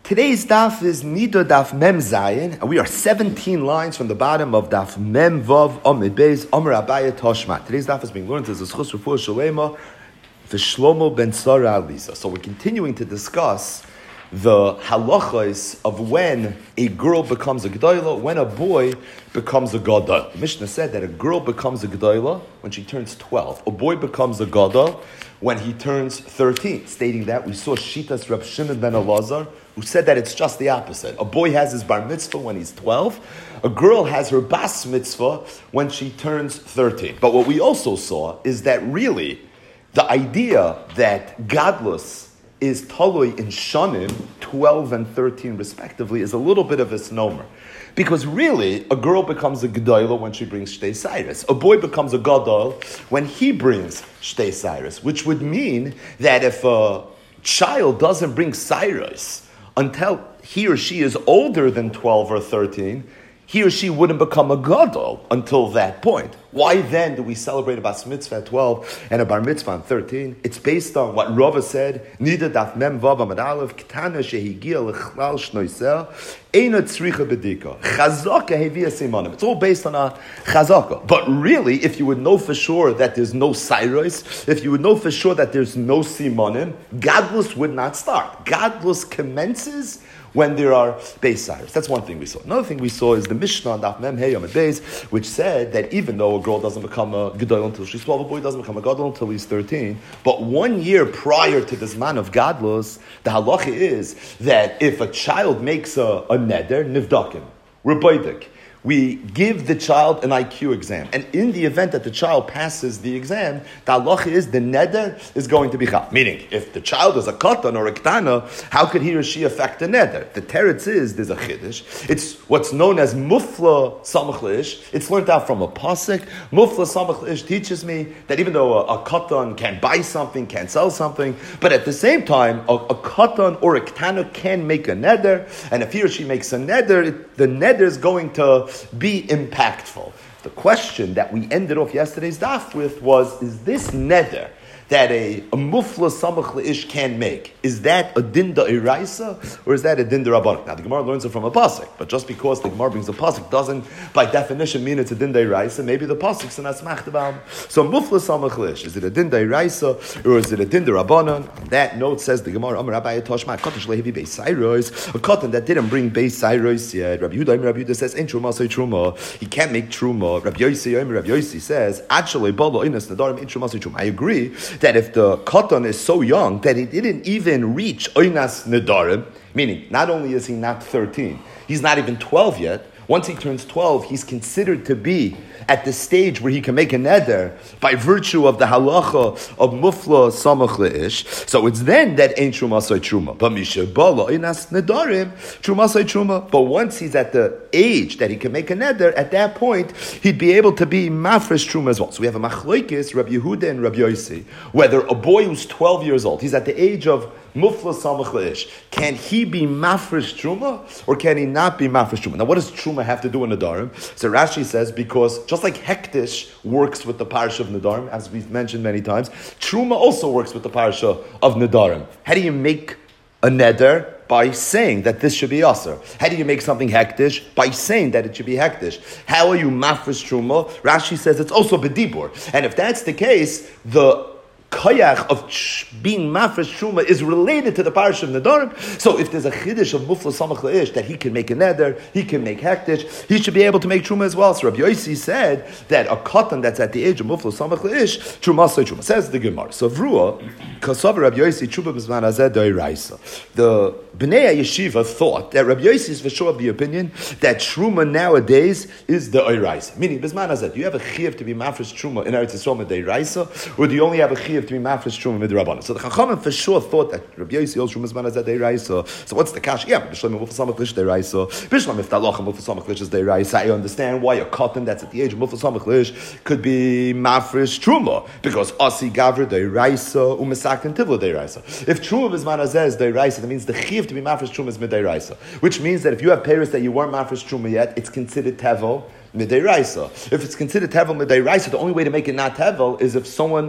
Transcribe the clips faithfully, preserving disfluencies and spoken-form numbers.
Today's daf is Nida Daf Mem Zayin, and we are seventeen lines from the bottom of Daf Mem Vav Amid Beis Amar Abaya Toshma. Today's daf is being learned as a Zchus Refuah Shalema V'Shlomo Ben Sara Aliza. So we're continuing to discuss the halachas of when a girl becomes a gedolah, when a boy becomes a gadol. The Mishnah said that a girl becomes a gedolah when she turns twelve. A boy becomes a gadol when he turns thirteen. Stating that, we saw Shitas Reb Shimon ben Elazar, who said that it's just the opposite. A boy has his bar mitzvah when he's twelve. A girl has her bas mitzvah when she turns thirteen. But what we also saw is that really the idea that gadlus is talui in shanim, twelve and thirteen respectively, is a little bit of a misnomer. Because really, a girl becomes a gedolah when she brings shtei cyrus. A boy becomes a gadol when he brings shtei cyrus, which would mean that if a child doesn't bring cyrus until he or she is older than twelve or thirteen, he or she wouldn't become a gadol until that point. Why then do we celebrate a bas mitzvah at twelve and a bar mitzvah on thirteen? It's based on what Rava said, Nida daf mem vav amad aleph, Ketana shehigia lechlal shnoiseh, eina tzricha bedika, chazaka hevia simanim. It's all based on a chazaka. But really, if you would know for sure that there's no cyrus, if you would know for sure that there's no simanim, gadlus would not start. Gadlus commences when there are Beis Cyrus. That's one thing we saw. Another thing we saw is the Mishnah on Daf Mem Hey Yom Beis, which said that even though a girl doesn't become a Gadol until she's twelve, a boy doesn't become a Gadol until he's thirteen, but one year prior to this man of Gadlus, the halacha is that if a child makes a, a neder, nivdakim, rebaidik, we give the child an I Q exam. And in the event that the child passes the exam, the halacha is the neder is going to be chal. Meaning, if the child is a katan or a ktana, how could he or she affect the neder? The teretz is, there's a chiddush. It's what's known as mufla samach leish. It's learned out from a pasuk. Mufla samach leish teaches me that even though a, a katan can buy something, can sell something, but at the same time, a, a katan or a ktana can make a neder, and if he or she makes a neder, it, the neder is going to be impactful. The question that we ended off yesterday's daf with was, is this neder that a, a mufla samach leish can make, is that a din da'iraisa or is that a din da'rabbanan? Now the Gemara learns it from a pasuk, but just because the Gemara brings a pasuk doesn't by definition mean it's a din da'iraisa. Maybe the pasuk's an asmach devam. So mufla samach leish, is it a din da'iraisa or is it a din da'rabbanan? On that note says the Gemara, Amar Rabbi Toshma, katan shlehivi beis cyrus, a katan that didn't bring beis cyrus yet. Rabbi Yehuda, Rabbi Yehuda says, ain't truma say truma. He can't make truma. Rabbi Yossi, Rabbi Yossi says, actually balo inas nadarim ain't truma say truma. I agree that if the katan is so young that he didn't even reach oinas nedarim, meaning not only is he not thirteen, he's not even twelve yet. Once he turns twelve, he's considered to be at the stage where he can make a neder by virtue of the halacha of mufla samach leish. So it's then that ain't truma say truma. But misha bala inas nedarim truma say truma. But once he's at the age that he can make a neder, at that point he'd be able to be mafresh truma as well. So we have a machlokes, Rabbi Yehuda and Rabbi Yossi, whether a boy who's twelve years old, he's at the age of mufla samach leish, can he be mafresh truma or can he not be mafresh truma? Now, what does truma have to do in Nadarim? So Rashi says, because just like hektish works with the parsha of Nadarim, as we've mentioned many times, truma also works with the parsha of Nadarim. How do you make a neder? By saying that this should be aser. How do you make something hektish? By saying that it should be hektish. How are you mafresh truma? Rashi says it's also bedibur. And if that's the case, the koyach of being mafresh truma is related to the parish of Nedarim. So if there's a chiddush of mufla samach leish that he can make a neder, he can make hektish, he should be able to make truma as well. So Rabbi Yossi said that a katan that's at the age of mufla samach leish, truma say truma. Says the Gemara. So vrua, kasav Rabbi Yossi truma b'zman hazeh doiraisa. The Bnei Yeshiva thought that Rabbi Yossi is for sure of the opinion that truma nowadays is the oiraisa. Meaning, b'zman hazeh, do you have a chiyuv to be mafresh truma in Eretz Yisrael med or do you only have a chiyuv to be mafresh truma midrabanan? So the Chachamim for sure thought that Rabbi Yossi holds truma zman hazeh deiraisa. So what's the kash? Yeah, b'shlam mufla samach leish deiraisa. B'shlam if talacha mufla samach leish is deiraisa. I understand why a cotton that's at the age of mufla samach leish could be mafresh truma because asi gavra deiraisa umesakin tivla deiraisa. If truma b'zman hazeh is deiraisa, that means the chiyuv to be mafresh truma is midairaisa, which means that if you have parents that you weren't mafresh truma yet, it's considered tevel midairaisa. If it's considered tevel midairaisa, the only way to make it not tevel is if someone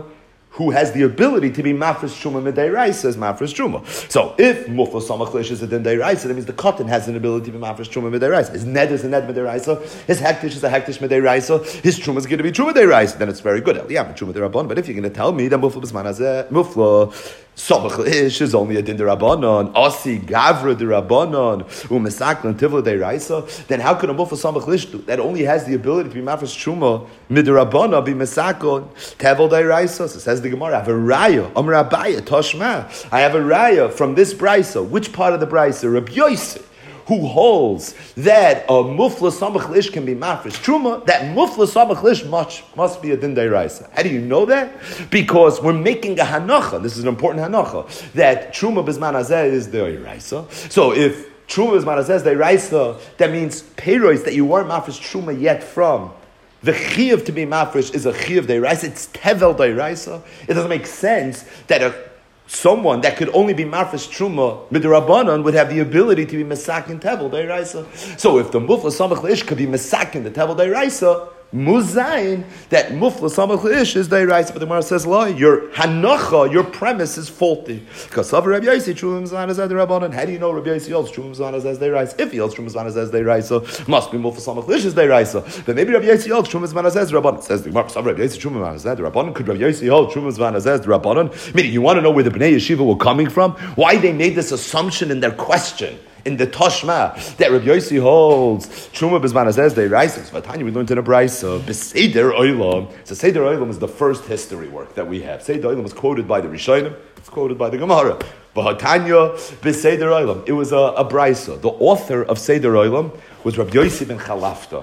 who has the ability to be mafresh truma midayraisa is mafresh truma. So if mufla samach lish is a din dayraisa, that means the cotton has an ability to be mafresh truma midayraisa. His ned is a ned midayraisa. His hektish is a hektish midayraisa. His truma is going to be truma midayraisa. Then it's very good. Yeah, truma derabon. But if you're going to tell me that mufla b'zman mufla samach lish is only a din derabanon, asi gavra derabanon, umesaklan tivla dayraisa, then how could a mufla samach lish that only has the ability to be mafresh truma midrabana be mesakon tevel dayraisa? So says the Gemara, I have a raya, Amar Abaya, Toshma. I have a raya from this brisa. Which part of the brisa? Rabbi Yosef, who holds that a mufla samach lish can be mafresh truma, that mufla samach lish must, must be a din dayraisa. How do you know that? Because we're making a hanacha. This is an important hanacha, that truma bizman hazeh is dayraisa. So if truma bizman hazeh is dayraisa, that means peiros that you weren't mafresh truma yet from. The chiyuv to be mafresh is a chiyuv dayraisa. It's tevel dayraisa. It doesn't make sense that a someone that could only be mafresh truma midrabanan would have the ability to be mesakin tevel dayraisa. So if the mufla samach lish could be mesakin the tevel dayraisa, muzayin that mufla samach lish is dayraisa. But the Gemara says, "La, your hanacha, your premise is faulty." Because of Rabbi Yossi, truma mizan as dayrabanan. How do you know Rabbi Yossi holds truma mizan as dayraisa? If he holds truma mizan as dayraisa, must be mufla samach lish is dayraisa. But maybe Rabbi Yossi holds truma mizan as dayrabanan. Says the Gemara, "Of Rabbi Yossi truma mizan as dayrabanan." Could Rabbi Yossi hold truma mizan as dayrabanan? Meaning, you want to know where the Bnei Yeshiva were coming from? Why they made this assumption in their question? In the Toshma, that Rabbi Yossi holds Truma Bizman Azez Deiraisa. Vatanya, we learned in a brisa. Beseder Olam. So Seder Olam is the first history work that we have. Seder Olam is quoted by the Rishonim. It's quoted by the Gemara. Vatanya Beseder Olam. It was a, a brisa. The author of Seder Olam was Rabbi Yossi ben Chalafta.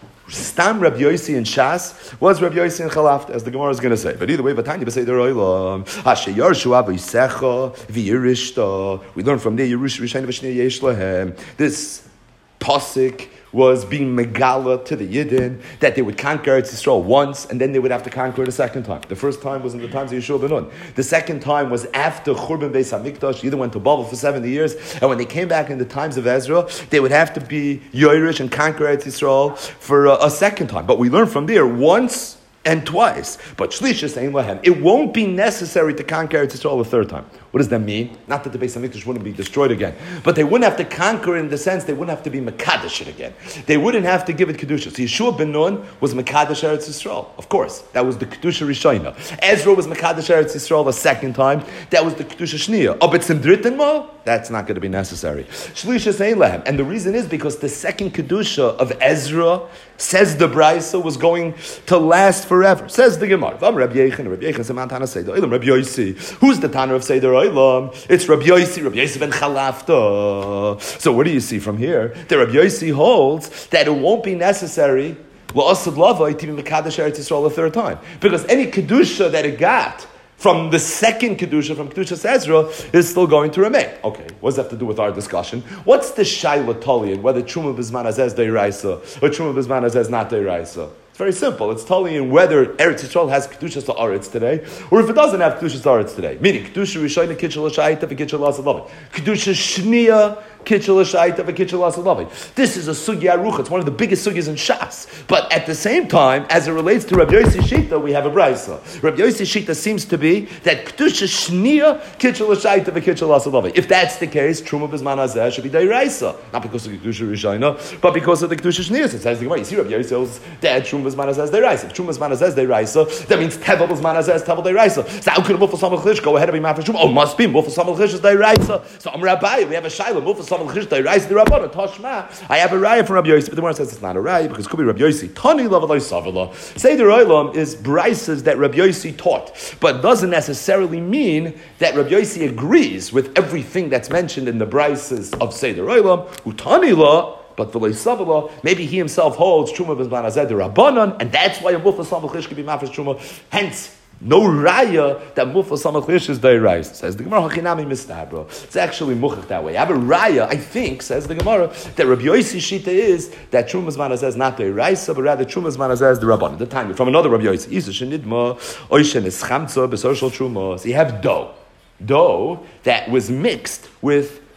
Stam Rabbi Yossi in Shas was Rabbi Yossi in Chalafta, as the Gemara is going to say. But either way, Vatanya b'Seder Olam, Hasheyer Shua v'Yisecha v'Yirishta. We learn from there Yerush Rishayim v'Shnei Yesh Lahem. This pasuk was being megala to the Yidden that they would conquer Eretz Yisrael once and then they would have to conquer it a second time. The first time was in the times of Yeshua ben Nun. The second time was after Churban Beis HaMikdash. Yidden went to Babel for seventy years, and when they came back in the times of Ezra, they would have to be Yoirish and conquer Eretz Yisrael for a, a second time. But we learn from there once and twice. But Shlishas Ein Lahem. It won't be necessary to conquer Eretz Yisrael a third time. What does that mean? Not that the Beis HaMikdash wouldn't be destroyed again, but they wouldn't have to conquer in the sense they wouldn't have to be Mekadesh it again. They wouldn't have to give it Kedusha. So Yeshua ben Nun was Mekadesh Eretz Yisrael. Of course, that was the Kedusha Rishayna. Ezra was Mekadesh Eretz Yisrael a second time. That was the Kedusha Shniya. Oh, but Sim Dritten Mo? That's not going to be necessary. Shlishas Ein Lahem. And the reason is because the second Kedusha of Ezra, says the Brisa, was going to last forever. Says the Gemara. Rabbi Yechon, Rabbi Yechon, Seman Tana Seder Olam, Rabbi Yossi. Who's the Tanner of Seder Olam? It's Rabbi Yossi, Rabbi Yossi ben Chalafta. So what do you see from here? That Rabbi Yossi holds that it won't be necessary la'asad lavai to be Mekadesh Eretz Yisrael a third time. Because any Kedusha that it got from the second Kedusha, from Kedusha Ezra, is still going to remain. Okay, what does that have to do with our discussion? What's the Shaila Talian, whether Truma Bizman Azez Deiraisa or Truma Bizman Azez not Deiraisa? It's very simple. It's Talian whether Eretz Yisrael has Kedusha to Aretz today, or if it doesn't have Kedusha to Aretz today. Meaning, Kedusha Rishayna Kitchel L'Shaita v'Kitchel L'Asalavi. Kedusha Shniya Kitchel L'Shaita v'Kitchel L'Asalavi. This is a Sugya Arucha. It's one of the biggest Sugyas in Shas. But at the same time, as it relates to Rabbi Yossi Shita, we have a Brisa. Rabbi Yossi Shita seems to be that Kedusha Shniya Kitchel L'Shaita v'Kitchel L'Asalavi. If that's the case, Truma B'Zman Hazeh should be Deiraisa. Not because of the Kedusha Rishayna, but because of the Kedusha Shniya. So it says the Gemara. You see Rabbi Yossi holds that Truma B'Zman Hazeh Deiraisa. If Truma B'Zman Hazeh Deiraisa, that means Tevel B'Zman Hazeh Tevel Deiraisa. So how could a Mufal Samach Lish go ahead and be Mafresh Truma? Oh, must be Mufal Samach Lish is Deiraisa. So I'm Rabbi. We have a Shaila. Mufal Samach Lish Deiraisa. The Rabbanon Toshma. I have a raya from Rabbi Yossi, but the Gemara says it's not a raya because it could be Rabbi Yossi. Tani Lavalai Savala. Seder Olam is brises that Rabbi Yossi taught, but doesn't necessarily mean that Rabbi Yossi agrees with everything that's mentioned in the brises of Seder Olam. Utani La. But the Savala, maybe he himself holds Truma B'Zman Hazeh Rabbanon, and that's why a Mufal Samach Lish can be Mafresh Truma. Hence, no raya that Mufal Samach Lish is Deiraisa. Says the Gemara, Hachinami Mistabra. It's actually muchach that way. I have a raya, I think, says the Gemara, that Rabbi Yossi Shita is that Truma B'Zman Hazeh is not Deiraisa, but rather Truma B'Zman Hazeh is the Rabbanon. The time from another Rabbi Yossi. Isa Shenidma, Oishen Eschamtza, Besocial Truma. So you have dough. Dough that was mixed with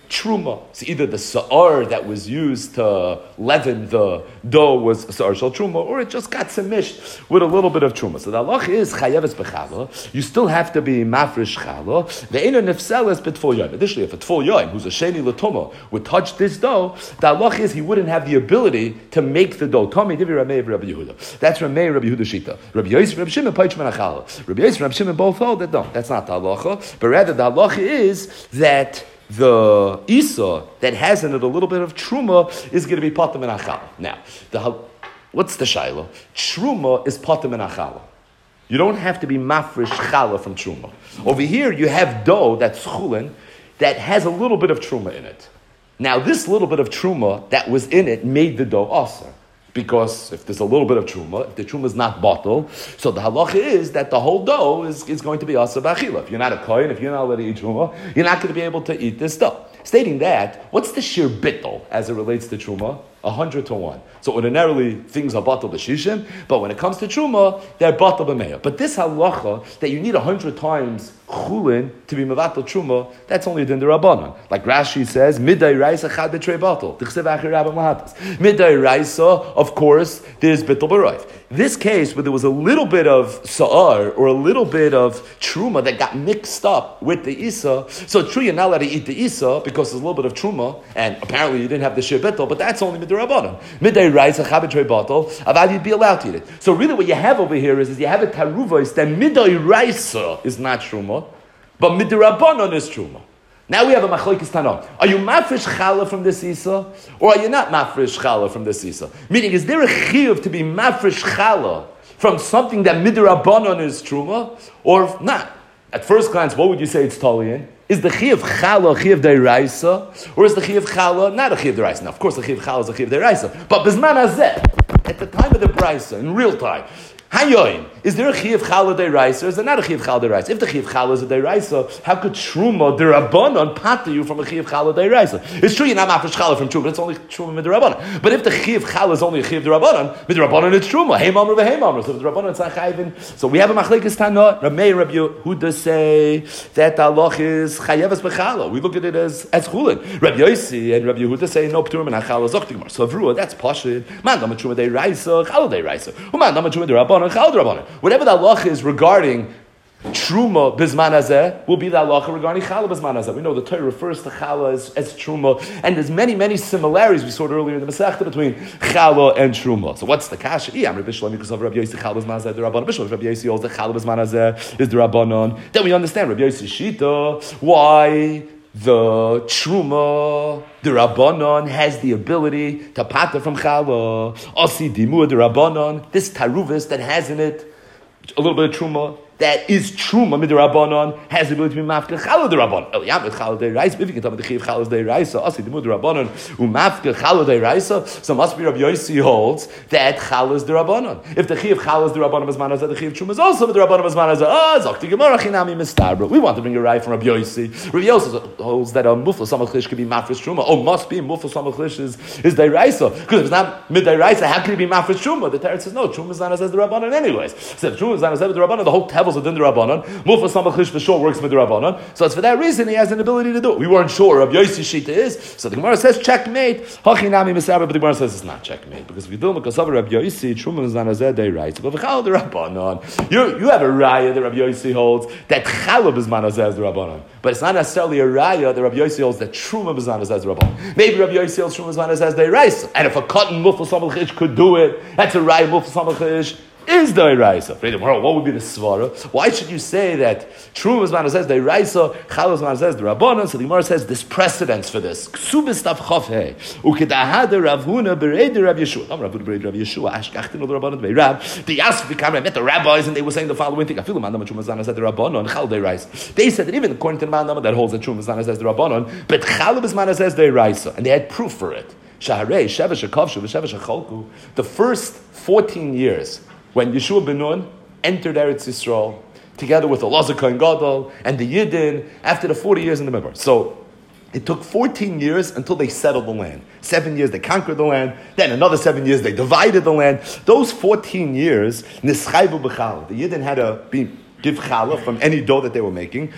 truma. So either the sa'ar that was used to leaven the dough was sa'ar shal truma, or it just got semished with a little bit of truma. So the halacha is chayeves b'chala. You still have to be mafresh chala. The ena nefseles b'tfol yoyim. Additionally, if a tfol yoyim, who's a sheni l'tuma, would touch this dough, the halacha is he wouldn't have the ability to make the dough. Tommy divi Ramei Rabbi Yehuda. That's Ramei Rabbi Yehuda shita. Rabbi Yosef, Rabbi Shimon, paich men achala. Rabbi Yosef, Rabbi Shimon both hold that no, that's not the halacha. But rather the halacha is that the Isa that has in it a little bit of truma is going to be patam and achala. Now, the, what's the shaila? Truma is patam and achala. You don't have to be mafresh chala from truma. Over here, you have dough that's chulin that has a little bit of truma in it. Now, this little bit of truma that was in it made the dough aser. Because if there's a little bit of truma, if the truma is not bottled, so the halacha is that the whole dough is, is going to be asa b'achila. If you're not a kohen, if you're not allowed to eat truma, you're not going to be able to eat this dough. Stating that, what's the shir bittul as it relates to truma? A hundred to one. So ordinarily, things are batal b'shishim, but when it comes to truma, they're batal b'meya. But this halacha, that you need a hundred times chulin to be mevatel truma, that's only din d'Rabbanan. Like Rashi says, midday raisa chad b'trei batal. T'chsev achir rabba mahatas. Midday raisa, of course, there's bittul b'roif. This case, where there was a little bit of sa'ar, or a little bit of truma that got mixed up with the isa, so true, you're not allowed to eat the isa, because there's a little bit of truma, and apparently you didn't have the shir bittul, but that's only mid'Rabbanan. Midday raisa chad b'trei batal, aval you'd be allowed to eat it. So really what you have over here is, is you have a taruvos that midday raisa is not truma, but mid'Rabbanan is truma. Now we have a machlokes tana. Are you mafresh chala from this isa, or are you not mafresh chala from this isa? Meaning, is there a chiyuv to be mafresh chala from something that mid'Rabbanan is truma, or not? At first glance, what would you say it's talian? Is the chiyuv chala a chiyuv deraisa, or is the chiyuv chala not a chiyuv deraisa? Now, of course, the chiyuv chala is a chiyuv deraisa, but bisman hazeh, at the time of the brisa, in real time, hayoim, is there a chiyuv chala deraisa, or is there not a chiyuv chala deraisa? If the chiyuv chala is a deraisa, how could truma derabanan pater you from a chiyuv chala deraisa? It's true you're not mafresh chala from truma, but it's only truma midrabanan. But if the chiyuv chala is only a chiyuv derabanan, midrabanan it's truma. Hey mamru v'hey mamru. So the derabanan it's not chayvin. So we have a machlekes tana. Ramei Rabbi Yehuda say that the halach is chayeves b'chala. We look at it as as chulin. Rabbi Yossi and Rabbi Yehuda say no p'turim and achala zochtigmar. So vrua that's pashid. Man dama truma deraisa, chala deraisa. Uman dama truma derabanan. Whatever the halacha is regarding truma bisman hazeh will be the halacha regarding chala bisman hazeh. We know the Torah refers to chala as, as truma, and there's many, many similarities we saw it earlier in the Masechta between chala and truma. So what's the kasha? Yeah, Rabbi Shlomi because of Rabbi Yossi chala bisman hazeh the Rabbanon. Rabbi Yossi holds the chala bisman hazeh is the Rabbanon. Then we understand Rabbi Yossi shita why the truma, the Rabbanon, has the ability to pater from chala. Asi dimur the Rabbanon, this taruvis that has in it a little bit of truma, that is truma midrabanan, has the ability to be mafke chala derabanan. El yavet chala deraisa. If you can tell me the chiv chala deraisa, asi dimur derabanan umafke chala deraisa. So must be Rabbi Yossi holds that chala is derabanan. If the chiv chala is derabanan as manazah, the chiv truma is also derabanan as manazah. Ah, zakti gemara chinami mistabra. We want to bring a right from Rabbi Yossi. Rabbi Yossi holds that a mufla samachlish could be mafresh truma. Oh, must be mufla samachlish is is deraisa. Because if it's not mid deraisa, how can it be mafresh truma? The Torah says no. Truma is not as derabanan anyways. So if truma is not as derabanan, the whole tevel of din Rabbanan, Mufas Samachlish for sure works with the Rabbanan. So it's for that reason he has an ability to do it. We weren't sure Rabbi Yossi Shita is. So the Gemara says checkmate. Hachinami Misabra, but the Gemara says it's not checkmate because if you do because of Rabbi Yossi, Truma is not a zedei right. But Chal the Rabbanan, you you have a raya that Rabbi Yossi holds that Chalab is manazeh the Rabbanan, but it's not necessarily a raya that Rabbi Yossi holds that Truma is manazeh the Rabbanan. Maybe Rabbi Yossi holds Truma is manazeh the right. And if a cotton Mufas Samachlish could do it, that's a raya Mufas Samachlish. Is the Iraisa? What would be the svara? Why should you say that Truma is manazeh the Iraisa, Chala is manazeh the Rabbanan? So the Gemara says this precedence for this. Ksubis tav chafhe ukedahada Rav Huna bereider Rav Yeshua. I'm Rav Huna bereider Rav Yeshua. Ashkachtin the Rabbanan the Rab. The Yasuf became I met the rabbis and they were saying the following thing. I feel the man Truma is manazeh the Rabbanan. Chala the Iraisa. They said that even according to the man that holds that Truma is manazeh the Rabbanan, but Chala is manazeh the Iraisa, and they had proof for it. Shaharei Shevesh Kavshu Shevesh Chalku. The first fourteen years. When Yeshua ben Nun entered Eretz Yisrael, together with Elazar Kohen Gadol and the Yidden, after the forty years in the Midbar. So it took fourteen years until they settled the land. Seven years they conquered the land. Then another seven years they divided the land. Those fourteen years, Nischayvu B'chal, the Yidden had to be give challah from any dough that they were making.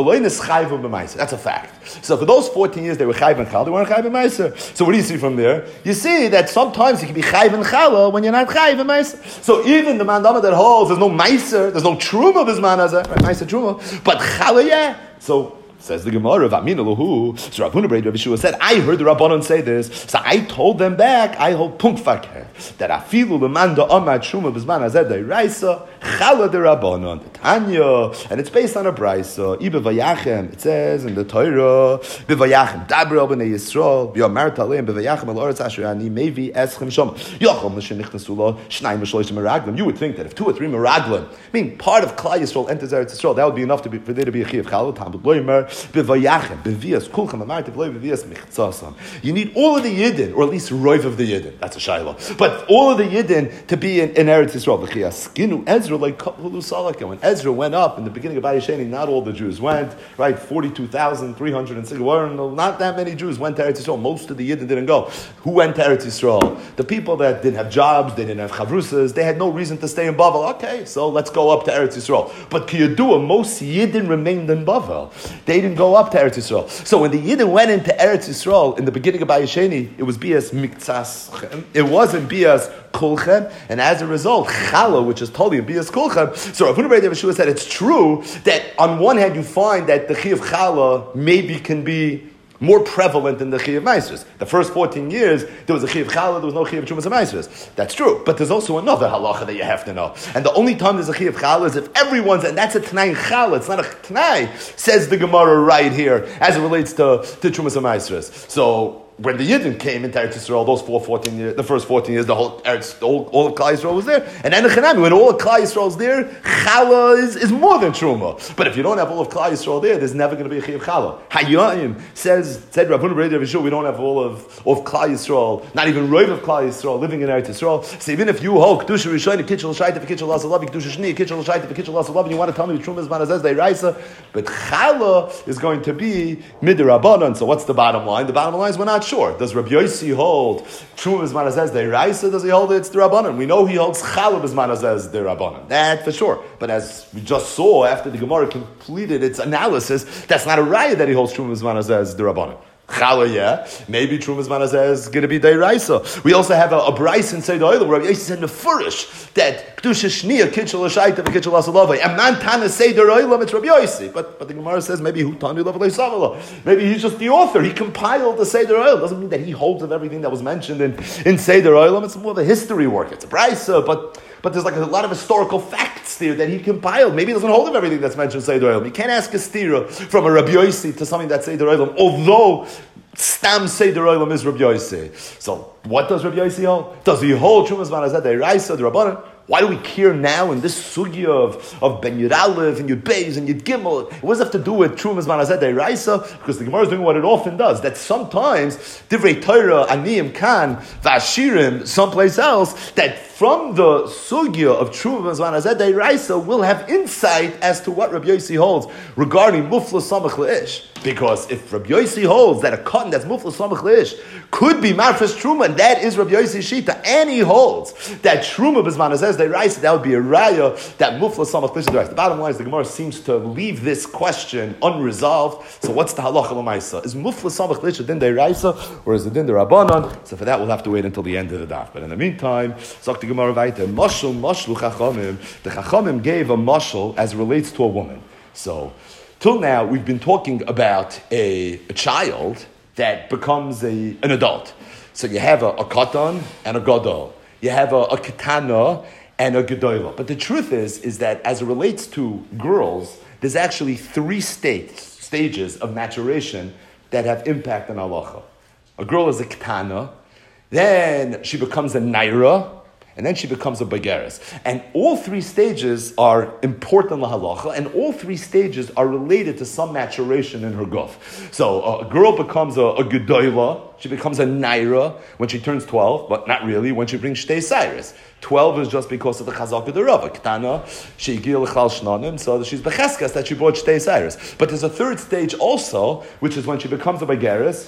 That's a fact. So for those fourteen years, they were chayv and challah, they weren't chayv and meiser. So what do you see from there? You see that sometimes you can be chayv and challah when you're not chayv and meiser. So even the mandama that holds, there's no meiser, there's no truma bisman hazeh, right? Meiser truma, but challah, yeah. So says the Gemara, V'amina lahu. So Rav Huna Bar Rav Yeshua said, I heard the Rabbanon say this, so I told them back, I hold punk fakir, that afilu lemanda amad shuma b'zman hazeh da'iraisa, chala de Rabbanon, the Tanya, and it's based on a brisa. Ibe vayachem, it says in the Torah, b'vayachem daber al b'nei Yisrael, b'yamar taleim b'vayachem al oretz asher ani mevi eschem shom, yochom l'shen nichnasu lo, shnayim v'shloishim meraglim. You would think that if two or three meraglim, I mean, part of Klal Yisrael enters Eretz Yisrael, that would be enough to be, for there to be a chiyuv chala, Talmud loimer, b'vayachem, b'vias, kulchem, amartiv loy b'vias michtzasam. You need all of the Yidden, or at least roiv of the Yidden. That's a shayla. But all of the Yidden to be in, in Eretz Yisrael. V'chiyaskinu Ezra like Hulu Salaka. When Ezra went up in the beginning of Bayesheni, not all the Jews went, right? forty-two thousand three hundred six, not that many Jews went to Eretz Yisrael. Most of the Yidden didn't go. Who went to Eretz Yisrael? The people that didn't have jobs, they didn't have chavrusas, they had no reason to stay in Bavel. Okay, so let's go up to Eretz Yisrael. But Kiyadua, most Yidden remained in Bavel. They didn't go up to Eretz Yisrael. So when the Yidden went into Eretz Yisrael in the beginning of Bayesheni, it was Bias Miktsas. It wasn't Bias Kulchem, and as a result, Chala, which is totally Bias Kulchem. So Rav Huna Bar Rav Yeshua said it's true that on one hand you find that the Chi of Chala maybe can be more prevalent than the Chi of Meisers. The first fourteen years, there was a Chi of Chala, there was no Chi of Chumas and Meisers. That's true. But there's also another halacha that you have to know. And the only time there's a Chi of Chala is if everyone's, and that's a Tanai in Chala, it's not a Tanai, says the Gemara right here, as it relates to, to Chumas and Meisers. So, when the Yidden came into Eretz Yisrael, those four, fourteen years, the first fourteen years, the whole Eretz, the whole, all of Klal Yisrael was there. And then the Chanami, when all of Klal Yisrael is there, Chala is, is more than Truma. But if you don't have all of Klal Yisrael there, there's never going to be a Chi of Chala. Hayayim says, said Rav Huna Bar Rav Yeshua, we don't have all of, of Klal Yisrael, not even Roiv of Klal Yisrael, living in Eretz Yisrael. So even if you hold Kedusha Rishayim, Kitchel Shaita, Kitchel Lasalav, Kedusha Shni, Kitchel Shaita, Kitchel Lasalav, and you want to tell me Truma is Manazez, they Raisa, but Chala is going to be Midir. So what's the bottom line? The bottom line is we're not sure. Does Rabbi Yossi hold Truma is Manazez de Raisa? Does he hold it's the Rabbanon? We know he holds Chalab is Manazez de Rabbanon. That for sure. But as we just saw after the Gemara completed its analysis, that's not a raya that he holds Truma is Manazez de Rabbanon. Chala, yeah. Maybe Trumas Manazeh is going to be Deiraisa. We also have a, a Bryce in Seder Oil where Rabbi Yossi said Mefurish that Kedusha Shniya, Kitchel L'Shaita, Kitchel L'Asalavai. And man Tana Seder Oil, it's Rabbi Yossi. But, but the Gemara says maybe Hu Tanu L'Avalei Savala. Maybe he's just the author. He compiled the Seder Oil. Doesn't mean that he holds of everything that was mentioned in, in Seder Oil. It's more of a history work. It's a Bryce, but... But there's like a lot of historical facts there that he compiled. Maybe he doesn't hold of everything that's mentioned in Seder Olam. You can't ask a stira from a Rabbi Yossi to something that's Seder Olam, although Stam Seder Olam is Rabbi Yossi. So what does Rabbi Yossi hold? Does he hold Trumas Manazeh Deiraisa, the Rabbanan? Why do we care now in this sugya of, of Ben Yud Aleph and Yud Beis and Yud Gimel? What does it have to do with Trumas Manazeh Deiraisa? Because the Gemara is doing what it often does. That sometimes Divrei Torah, Aniyim Kan, Vashirim, someplace else, that from the sugya of Trumas Manazeh Deiraisa will have insight as to what Rabbi Yossi holds regarding Mufla Samach Le'ish. Because if Rabbi Yossi holds that a cotton that's Mufla Samach Le'ish could be Marfas Truma, and that is Rabbi Yossi Shita, and he holds that Truma B'zmanazeh Deiraisa, that would be a raya that Mufla Samach Le'ish Deiraisa. The bottom line is the Gemara seems to leave this question unresolved. So what's the halacha l'maisa? Is Mufla Samach Le'ish a din Deiraisa, or is it din Derabanan? So for that we'll have to wait until the end of the daf. But in the meantime, Zok the Gemara weiter, Mashal Mashlu Chachamim. The Chachamim gave a mashal as it relates to a woman. So till now, we've been talking about a, a child that becomes a, an adult. So you have a, a katan and a gadol. You have a, a katana and a gedola. But the truth is, is that as it relates to girls, there's actually three states, stages of maturation that have impact on halacha. A girl is a katana, then she becomes a naira, and then she becomes a bageres. And all three stages are important lahalacha, and all three stages are related to some maturation in her guf. So uh, a girl becomes a, a gedola, she becomes a naira when she turns twelve, but not really when she brings shtei cyrus. twelve is just because of the chazak of the Rava. Ketana, she gil l'chal shnanim, so she's becheskas that she brought shtei cyrus. But there's a third stage also, which is when she becomes a bageres,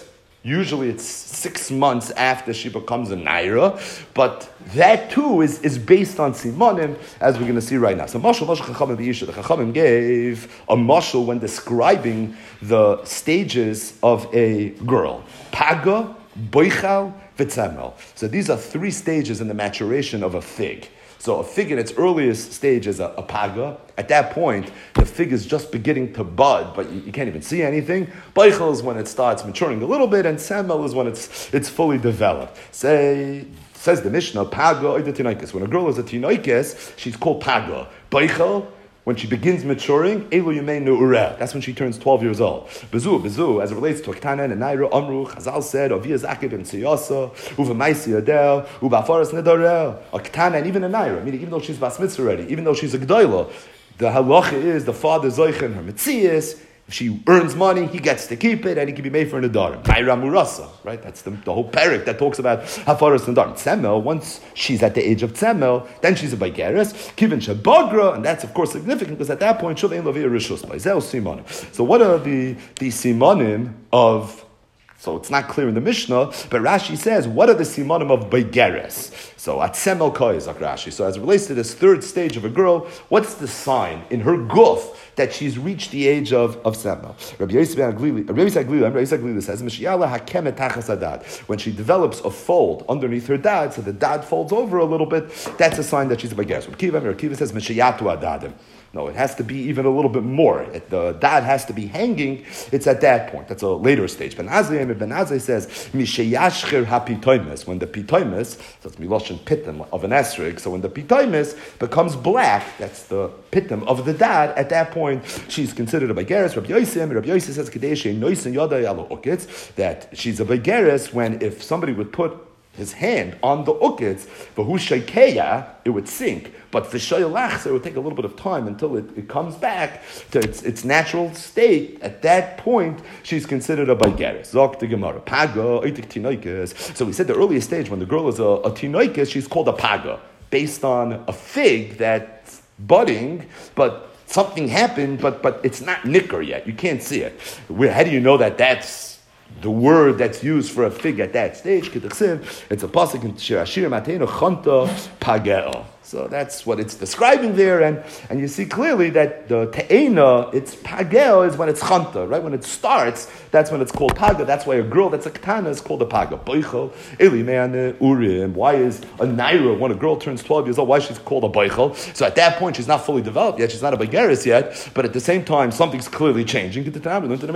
Usually it's six months after she becomes a naira, but that too is, is based on simonim, as we're going to see right now. So mashal, mashal chachamim b'yisha. The chachamim gave a mashal when describing the stages of a girl. Paga, boichal, v'tzemel. So these are three stages in the maturation of a fig. So a fig in its earliest stage is a, a paga. At that point, the fig is just beginning to bud, but you, you can't even see anything. Beichel is when it starts maturing a little bit, and semel is when it's it's fully developed. Say, says the Mishnah, paga or the tinoikis. When a girl is a tinoikis, she's called paga. Beichel, when she begins maturing, Elu Yumeinu Ureh. That's when she turns twelve years old. Bezu, Bezu, as it relates to Ktana and Naira, Amru, Chazal said, Avia Zakib and Siyasa, Uva Maisi Adel, Uva Faras Nedarel, a Ktana and even a Naira, meaning even though she's Bas Mitzvah already, even though she's a G'dayla, the halacha is the father Zoichen, her Metzias. If she earns money, he gets to keep it, and he can be made for an adarim. Naira Murasa, right? That's the, the whole parak that talks about hafaras and adarim. Tzemel, once she's at the age of tzemel, then she's a baigeres. Kivin shebagra, and that's of course significant because at that point, shuv ein lavia rishus b'zeh simonim. So what are the the simonim of? So it's not clear in the Mishnah, but Rashi says, what are the simonim of baigeres? So at semel koyzak Rashi. So as it relates to this third stage of a girl, what's the sign in her guf that she's reached the age of, of semel? Rabbi Yosef Aglili, Rabbi Yosef Aglili, Rabbi Yosef Aglili says, Mishiyala hakem etachas adad. When she develops a fold underneath her dad, so the dad folds over a little bit, that's a sign that she's a baigeres. Rabbi Kiva, Rabbi Kiva says, Mishiyatu adadim. No, it has to be even a little bit more. It, the dad has to be hanging. It's at that point. That's a later stage. Ben Azai, Ben Azai says, Mishayashcher hapitoimis. When the pitoimis, so it's miloshin pitim of an esrig, so when the pitoimis becomes black, that's the pitim of the dad, at that point, she's considered a baigeres. Rabbi Yosef, Rabbi Yosef says, Kadeshe noisin yada yalo ukitz, that she's a baigeres when if somebody would put his hand on the ukitz, v'hu shakeya, it would sink. But for shayalach, it would take a little bit of time until it, it comes back to its, its natural state. At that point, she's considered a baigeres. Zok the Gemara. Paga, oitik tinoikes. So we said the earliest stage, when the girl is a, a tinoikes, she's called a paga, based on a fig that's budding, but something happened, but but it's not nicker yet. You can't see it. Where, how do you know that that's the word that's used for a fig at that stage? It's a pasuk in Shirashir Matenu Chanta Pagel. So that's what it's describing there, and, and you see clearly that the te'ena, it's pagel, is when it's chanta, right? When it starts, that's when it's called paga. That's why a girl that's a katana is called a paga. Boichel, eli me'ane urim. Why is a naira, when a girl turns twelve years old, why is she called a boichel? So at that point, she's not fully developed yet, she's not a baigeres yet, but at the same time, something's clearly changing. You find this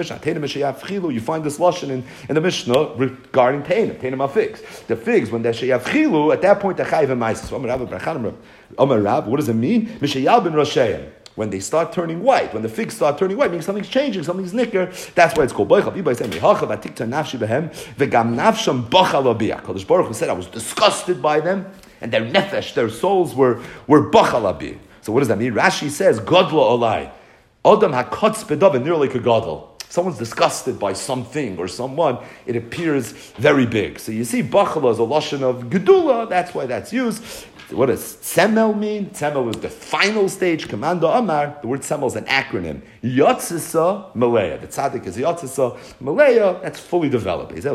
lashon in, in the Mishnah regarding te'ena, te'ena ma figs. The figs, when they're sheyav chilu, at that point, they're chayiv ma'asis. Amar Rab, what does it mean? Mishayal ben Rosheim. When they start turning white, when the figs start turning white, meaning something's changing, something's nicker. That's why it's called boichal. Kodesh Baruch Hu said, I was disgusted by them, and their nefesh, their souls were were bachalabi. So what does that mean? Rashi says, Godla olai. Adam hakotz bedav nearly kagadol. Someone's disgusted by something or someone, it appears very big. So you see, bachala is a lashon of gedula, that's why that's used. What does semel mean? Semel is the final stage. Commando Amar, the word semel is an acronym. Yotzisa Malaya. The tzaddik is Yotzisa Malaya, that's fully developed. When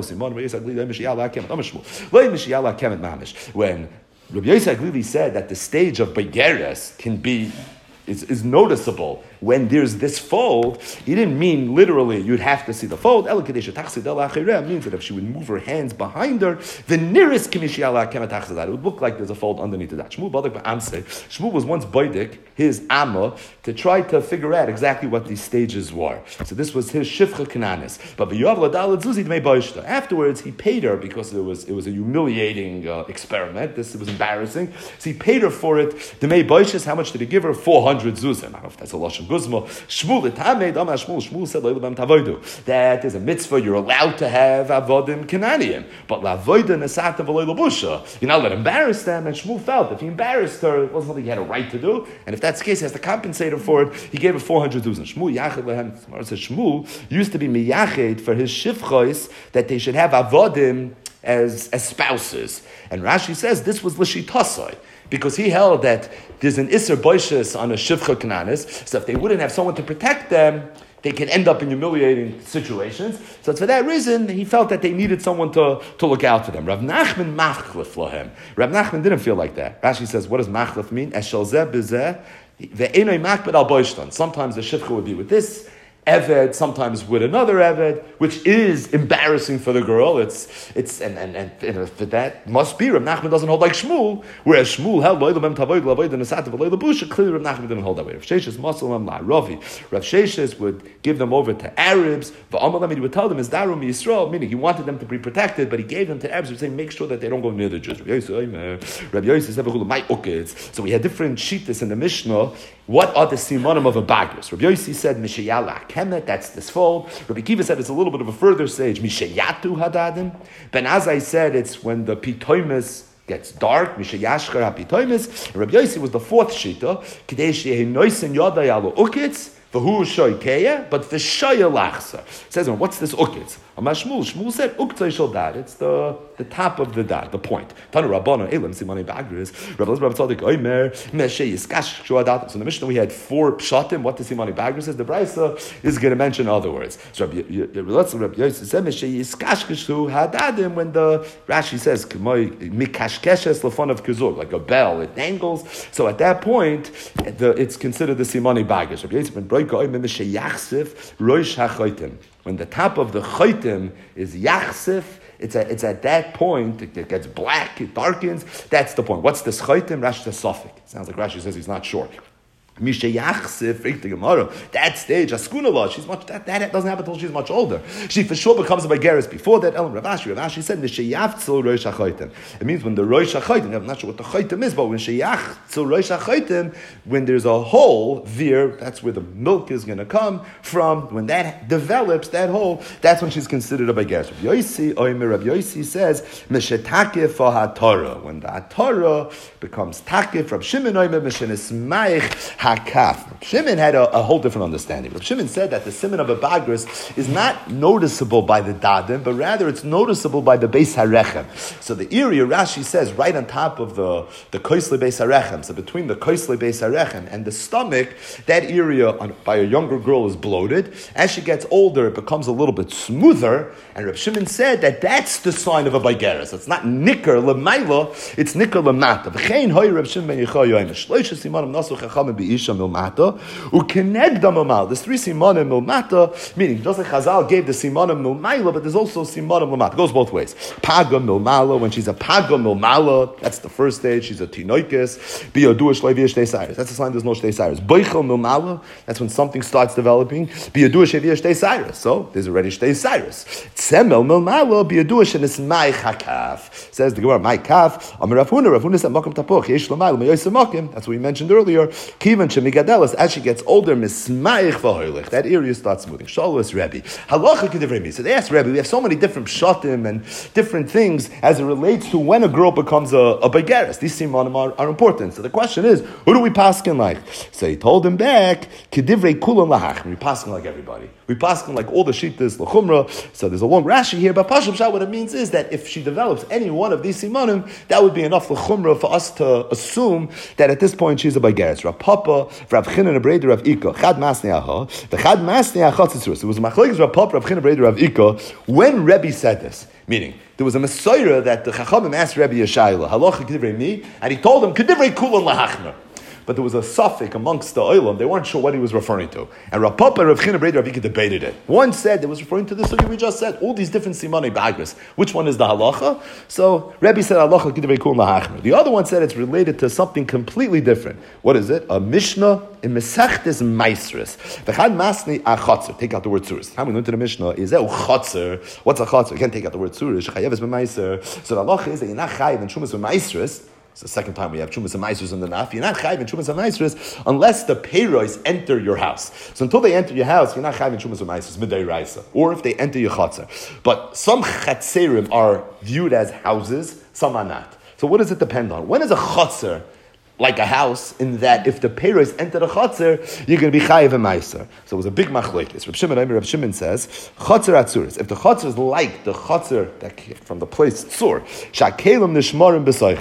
Rabbi Yosef Aglili said that the stage of baigeres can be Is, is noticeable when there's this fold, he didn't mean literally you'd have to see the fold. It means that if she would move her hands behind her, the nearest it would look like there's a fold underneath that. Shmuel was once baidik, his amma, to try to figure out exactly what these stages were. So this was his shifcha kananis. But afterwards, he paid her because it was it was a humiliating uh, experiment. This was embarrassing. So he paid her for it. The may boishes, how much did he give her? Four hundred zuzim. I don't know if that's a lashon guzma. Shmuel itamed amar Shmuel. Shmuel said lo'ilabam tavodu. That is a mitzvah. You're allowed to have avodim kananiyim, but la'avodim nesatem v'lo'ilabusha. You're not allowed to embarrass them. And Shmuel felt if he embarrassed her, it wasn't something he had a right to do. And if that's the case, he has to compensate her for it. He gave her four hundred zuzim. Shmuel yached lehem. Says Shmuel used to be miyached for his shifchos that they should have avodim as as spouses. And Rashi says this was l'shitasai, because he held that there's an Isser Boishes on a Shivcha Kananis, so if they wouldn't have someone to protect them, they can end up in humiliating situations. So it's for that reason he felt that they needed someone to, to look out for them. Rav Nachman machlif lahem. Rav Nachman didn't feel like that. Rashi says, what does machlif mean? Eshel zeh b'zeh ve'enoi makbid al boishtan. Sometimes the shifcha would be with this Eved, sometimes with another Eved, which is embarrassing for the girl. It's it's and and, and, and for that must be Rav Nachman doesn't hold like Shmuel, whereas Shmuel held loy lebem tavoid lavoid and asat loy lebusha. Clearly, Rav Nachman didn't hold that way. Rav Sheshes Masalam la Ravi. Rav Sheshes would give them over to Arabs. V'amalam he would tell them is darum Yisrael, meaning he wanted them to be protected, but he gave them to Arabs. He would say make sure that they don't go near the Jews. Rav Yosef said my ukitz. So we had different shittas in the Mishnah. What are the simonim of a bagris? Rav Yossi said mishayala kemet. That's this fold. Rabbi Kiva said it's a little bit of a further stage. Mishayatu hadadim. Ben Azai said it's when the pitoimus gets dark. Mishayashcher hapitoimus. Rabbi Yossi was the fourth shita. Kidei shehe noisin yodai alo ukitz. V'hu shoykeya, but v'shoya lachsa. Says, what's this ukitz? Amashmul. Shmuel said uktzay shel dad. It's the the top of the dad, the point. Tanu Rabbana elam simani bagris. Rabbi Rabbi Tzadik Omer meshe yiskash shuadat. So in the Mishnah we had four pshatim. What the simani bagris is? The Brisa is going to mention other words. So Rabbi Yosef said meshe yiskash hadadim when the Rashi says mikashkeshes lefon of kizur, like a bell, it dangles. So at that point, the, it's considered the simani bagris. Rabbi Yosef ben Broika Omer meshe yachsif roish hachaytim. When the top of the chaytim is yachsif, it's, a, it's at that point, it, it gets black, it darkens. That's the point. What's this chaytim? Rashi says suffix. Sounds like Rashi says he's not sure. Misha Yachsif, the Gemara, that stage, Askunala, she's much, that, that doesn't happen until she's much older. She for sure becomes a Bagaris. Before that, Elam Ravashi, Ravashi said, Misha Yachzel Rosh HaChaytim. It means when the Rosh HaChaytim, I'm not sure what the Chaytim is, but when Misha Yachzel Rosh HaChaytim, when there's a hole, veer, that's where the milk is going to come from. When that develops, that hole, that's when she's considered a Bagaris. Rabbi Yosi, Oimer Rabbi Yosi says, Misha Takif for HaTorah. When the HaTorah becomes Takif, Rabbi Shimon Oimer, Misha Nismaich Hakaf. Shimon had a, a whole different understanding. Rav Shimon said that the siman of a bagris is not noticeable by the dadim, but rather it's noticeable by the beis harechem. So the area, Rashi says, right on top of the, the koisle beis harechem, so between the koisle beis harechem and the stomach, that area on, by a younger girl is bloated. As she gets older, it becomes a little bit smoother. And Rav Shimon said that that's the sign of a bageres. It's not nicker lemaila, it's nicker lemata. V'chein hoy Rav Shimon ben Yechoy yoyim. Shloisha simanim nasu chachamim bi'isha milmata ukenegda milmal. There's three simanim milmata, meaning just like Chazal gave the simanim milmaila, but there's also simanim milmata. It goes both ways. Paga milmala, when she's a paga milmala, that's the first stage. She's a tinoikis. Biyadua shleiviya shtei cyrus. That's the sign there's no shtei cyrus. Boichel milmala. That's when something starts developing. Biyadua shleiviya shtei cyrus. So there's already shtei cyrus. Tzemel milmala biyadua shenismai hakaf. Says the Gemara, my kaf. Amar Rav Huna. Rav Huna said makom tapoch yesh l'mayla meyoyse makim. That's what we mentioned earlier. Kivan shemigadelas. As she gets older, mismaich v'hoylech. That area starts moving. Shalos Rebbe. Halacha k'divrei. So they asked Rebbe. We have so many different pshatim and different things as it relates to when a girl becomes a, a begeres. These simanim are, are important. So the question is, who do we paskin like? So he told him back, k'divrei kulam lahach. We paskin like everybody. We paskin like all the shittas l'chumra. So there's a long Rashi here, but Pasham Shah, what it means is that if she develops any one of these simanim, that would be enough l'chumra for us to assume that at this point she's a begeres. Rav Papa, Rav Chinan Breder, Rav Ika, Chad Masnei Aha, the Chad Masnei Aha Tzitzurus. It was machlokes Rav Papa, Rav Chinan Breder, Rav Ika when Rebbe said this, meaning there was a Messiah that the Chachamim asked Rebbe Yeshayla, halacha k'divrei mi, and he told him k'divrei kulan lahachmer. But there was a suffix amongst the olam. They weren't sure what he was referring to. And Rav Papa and Rav Chinan Breder Rav Ika debated it. One said it was referring to this sugi we just said, all these different simanei bagris. Which one is the halacha? So Rebbe said halacha k'divrei kulan lahachmer. The other one said it's related to something completely different. What is it? A Mishnah in Mesechtes Maisris. V'chad masni a chotzer. Take out the word tzuris. How we learned to the Mishnah is that chotzer. What's a chotzer? You can't take out the word tzuris. Chayeves b'maiser. So the halacha is that you're not chayev in shumas b'maisris. It's the second time we have Chumas and Maisers in the Naf. You're not Chayv in Chumas and Maisers unless the Peiros enter your house. So until they enter your house, you're not Chayv in Chumas and Maisers, Midday Raisa. Or if they enter your Chatzar. But some Chatzerim are viewed as houses, some are not. So what does it depend on? When is a Chatzar like a house, in that if the Peiros enter the Chatzar, you're going to be Chayiv and Meiser. So it was a big machlokes. Reb Shimon, Reb Shimon says, Chatzar Atzuris. If the Chatzar is like the Chatzar that from the place Tzur, Shakelim Nishmarim B'Soicha.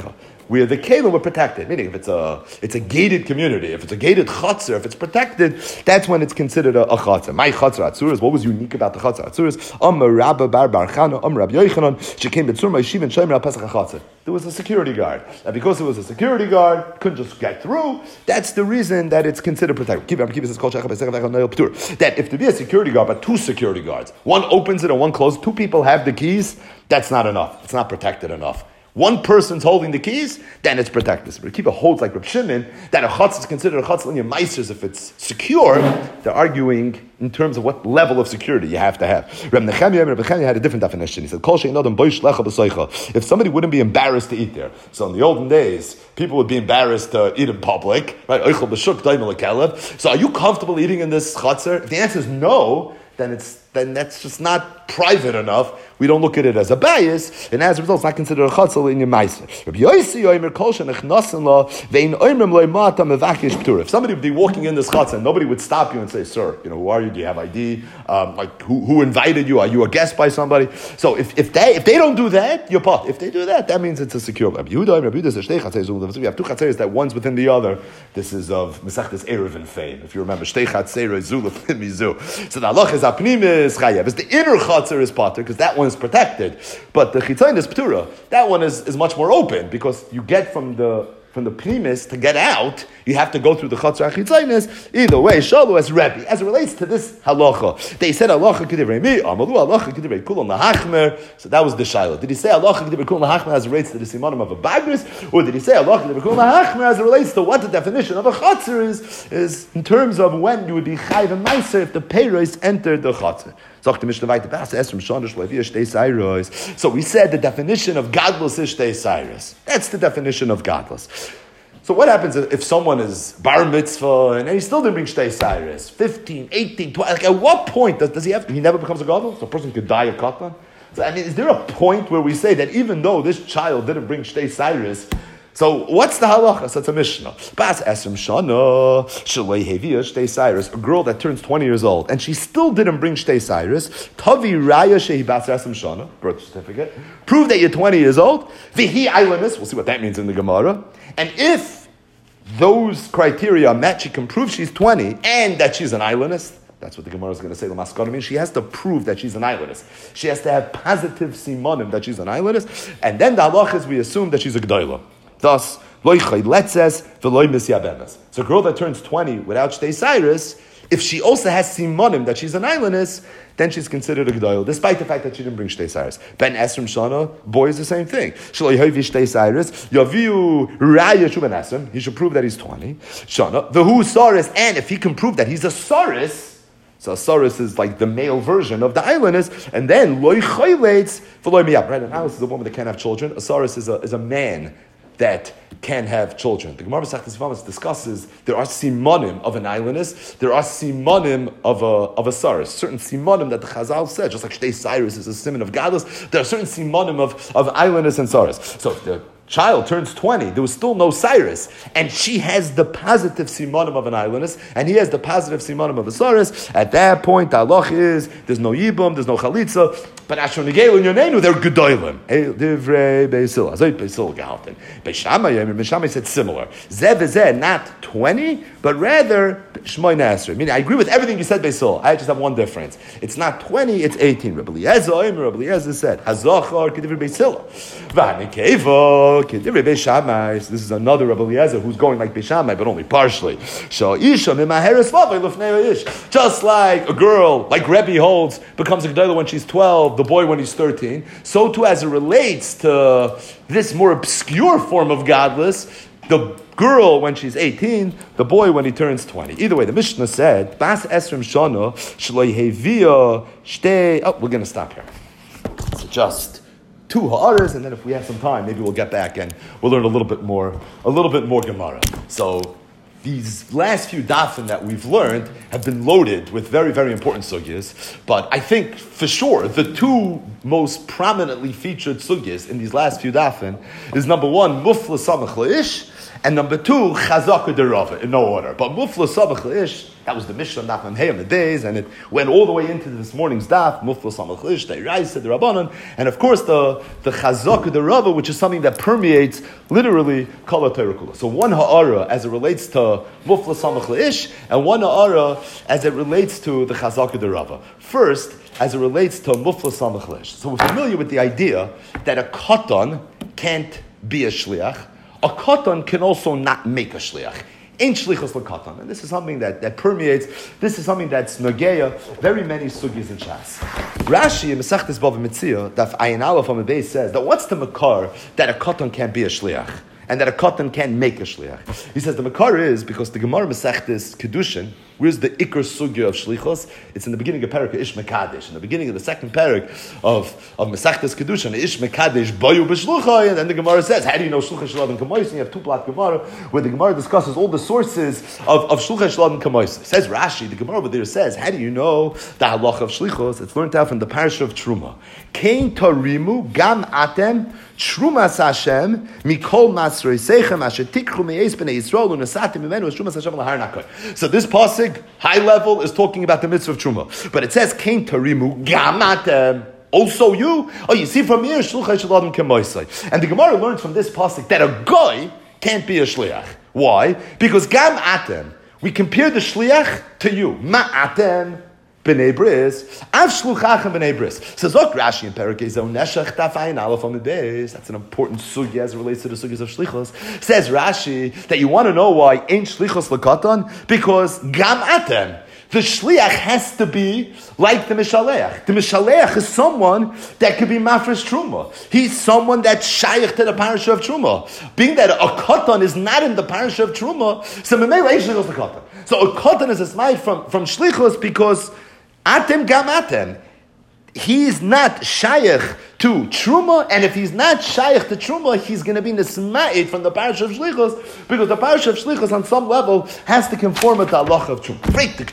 where the kelim were protected. Meaning, if it's a it's a gated community, if it's a gated chutzner, if it's protected, that's when it's considered a, a chutzner. My chutzner atzuras. What was unique about the chutzner atzuras? Amar Rabba Bar Bar Chana, Amar Rabbi Yochanan. She came to Tzur Ma'ishiv and Shomer Pesach HaChatzar. There was a security guard, and because it was a security guard, couldn't just get through. That's the reason that it's considered protected. Keep it. Keep it. That if there be a security guard, but two security guards, one opens it and one closes. Two people have the keys. That's not enough. It's not protected enough. One person's holding the keys, then it's protected. But keep a holds like Reb Shimon that a chutz is considered a chutz in your meisers if it's secure. They're arguing in terms of what level of security you have to have. Reb Nechemia, Reb Nechemia had a different definition. He said, "Kol she'ein adam boish lecha b'soicha." If somebody wouldn't be embarrassed to eat there, so in the olden days, people would be embarrassed to eat in public, right? Oichel b'shuk daimel lekelev. So, are you comfortable eating in this chutzner? If the answer is no, then it's then that's just not private enough. We don't look at it as a bias, and as a result, it's not considered a chutzner in your meiser. If somebody would be walking in this chutzner, and nobody would stop you and say, "Sir, you know, who are you? Do you have I D? Um, like, who, who invited you? Are you a guest by somebody?" So, if, if they if they don't do that, you're pot. If they do that, that means it's a secure. We have two chatzeres that one's within the other. This is of Mesechtes Eruvin fame. If you remember, shtei chatzeres zu lefnim mizu. So the halach is apnimis chayev. It's the inner chatzer is potter because that one is protected, but the chitzayin is ptura. That one is, is much more open because you get from the from the primis to get out, you have to go through the chatzar chitzayinis. Either way, shalu as Rebbe. As it relates to this halacha, they said halacha k'divrei mi, amalu halacha k'divrei kulam lahachmer. So that was the shaila. Did he say halacha k'divrei kulam lahachmer as it relates to the simanim of a bagris, or did he say halacha k'divrei kulam lahachmer as it relates to what the definition of a chatzar is, is in terms of when you would be chayv and meiser if the peiros entered the chatzar? So we said the definition of godless is shtei cyrus. That's the definition of godless. So what happens if someone is bar mitzvah and he still didn't bring shtei cyrus? fifteen, eighteen, twenty, like at what point does, does he have, he never becomes a godless? So a person could die a katan? So I mean, is there a point where we say that even though this child didn't bring shtei cyrus, so what's the halacha? So it's a mishnah. Bas esrim shana shalei hevia shtei cyrus, a girl that turns twenty years old and she still didn't bring shtei cyrus. Tavi raya shehi bas esrim shana, birth certificate. Prove that you're twenty years old. Vihi ailamis. We'll see what that means in the Gemara. And if those criteria are met, she can prove she's twenty and that she's an islandist. That's what the Gemara is going to say. The Maskana means she has to prove that she's an islandist. She has to have positive simanim that she's an islandist, and then the halach is we assume that she's a g'dayla. Thus, loy chayletzes v'loy misyabemes. So a girl that turns twenty without shtei cyrus, if she also has simanim that she's an islandess, then she's considered a g'dayl, despite the fact that she didn't bring shtei cyrus. Ben esrim shana, boy is the same thing. Shloy hovi shtei cyrus, yaviu raya shu ben esrim, he should prove that he's twenty. Shana, v'hu saris, and if he can prove that he's a saris, so a saris is like the male version of the islandess, and then loy chayletz v'loy miyab. Right, an islandess is a woman that can't have children. A saris is a, is a man that can have children. The Gemara Masechtas Yevamos discusses there are simanim of an islandess, there are simanim of a of a saris. Certain simanim that the Chazal said, just like shtei cyrus is a siman of godless, there are certain simanim of, of islandess and saris. So if the child turns twenty, there was still no cyrus, and she has the positive simanim of an islandess, and he has the positive simanim of a saris, at that point the halach is there's no yibum, there's no chalitza. But Asher Negel in your name, they're gedolim. Divrei Beisil, Azoit Beisil gehalten. Beishamai, Beishamai said similar. Zeh v'zeh, not twenty, but rather Shmoy Nasri. Meaning, I agree with everything you said, Beisil. I just have one difference. It's not twenty, it's eighteen. Rabbi Eliezer, Rabbi Eliezer said, Hazachar kedivrei Beisil. V'hanekeva kedivrei Beishamai. This is another Rabbi Eliezer who's going like Beishamai, but only partially. So Isha mimaheres vavay lufnei ish. Just like a girl, like Rebbe holds, becomes a gedolah when she's twelve. The boy when he's thirteen, so too as it relates to this more obscure form of godless, the girl when she's eighteen, the boy when he turns twenty. Either way, the Mishnah said, Bas esrim shana shloi hevia shtei. Oh, we're going to stop here. So just two ha'aras, and then if we have some time, maybe we'll get back and we'll learn a little bit more, a little bit more Gemara. So these last few dafim that we've learned have been loaded with very, very important sugyas. But I think, for sure, the two most prominently featured sugyas in these last few dafin is number one, mufla samach la'ish, and number two, chazaka derava, in no order. But mufla samach la'ish, that was the Mishnah daf Mem Hey on the days, and it went all the way into this morning's daf, mufla samach la'ish, the Raisa, the Rabbanon, and of course the, the chazaka derava, which is something that permeates literally kol ha'Torah kula. So one ha'ara as it relates to mufla samach la'ish, and one ha'ara as it relates to the chazaka derava. First, as it relates to mufla samach la'ish. So we're familiar with the idea that a katan can't be a shliach. A katan can also not make a shliach. Ain't shlichus l'katan. And this is something that, that permeates, this is something that's nogeya, very many sugis in Shas. Rashi in Masechtes Bava Metzia, Daf Ayin Aleph on the base says that what's the makar that a katan can't be a shliach? And that a katan can't make a shliach. He says the makar is because the Gemara Masechtes Kedushin, where's the ikar sugya of shlichos? It's in the beginning of Perek Ish Mekadesh. In the beginning of the second Perek of, of Masechtes Kedushin, Ish Mekadesh Bayu B'shluchai, and then the Gemara says, how do you know Shluchai Shalad and Kamois? And you have two block Gemara where the Gemara discusses all the sources of, of Shluchai Shalad and Kamois. Says Rashi, the Gemara over there says, how do you know the halacha of shlichos? It's learned out from the parasha of Truma. Kein Tarimu Gam Atem Shrumas Hashem Mikol Masrei Seichem Asher Tikchu Me'ez B'nei Yisrael U'Nasatim Mimenu Shrumas Hashem L'Har Nakoi. So this pasuk, high level, is talking about the mitzvah of Truma. But it says, Kein Tarimu Gam Atem. Also you? Oh, you see from here, Shluchai Shaladim Kemoisai. And the Gemara learns from this pasuk that a guy can't be a shliach. Why? Because Gam Atem, we compare the shliach to you. Ma Atem B'nei Bris, Av Shluchachem B'nei Bris. Says, look, Rashi in Perek Ezo Neshach Taf Ayin Aleph on the days. That's an important sugi as it relates to the sugis of shlichos. Says Rashi that you want to know why ain't shlichos l'katan? Because Gam Atem, the shliach has to be like the mishaleach. The mishaleach is someone that could be mafresh truma. He's someone that's shaykh to the parasha of truma. Being that a katan is not in the parasha of truma, so memela ain't shlichos l'katan. So a katan is a smite from from shlichos because atem gam atem. He's not shaykh to truma, and if he's not shaykh to truma, he's going to be nisma'id from the parasha of shlichos, because the parasha of shlichos on some level has to conform with the halacha of truma.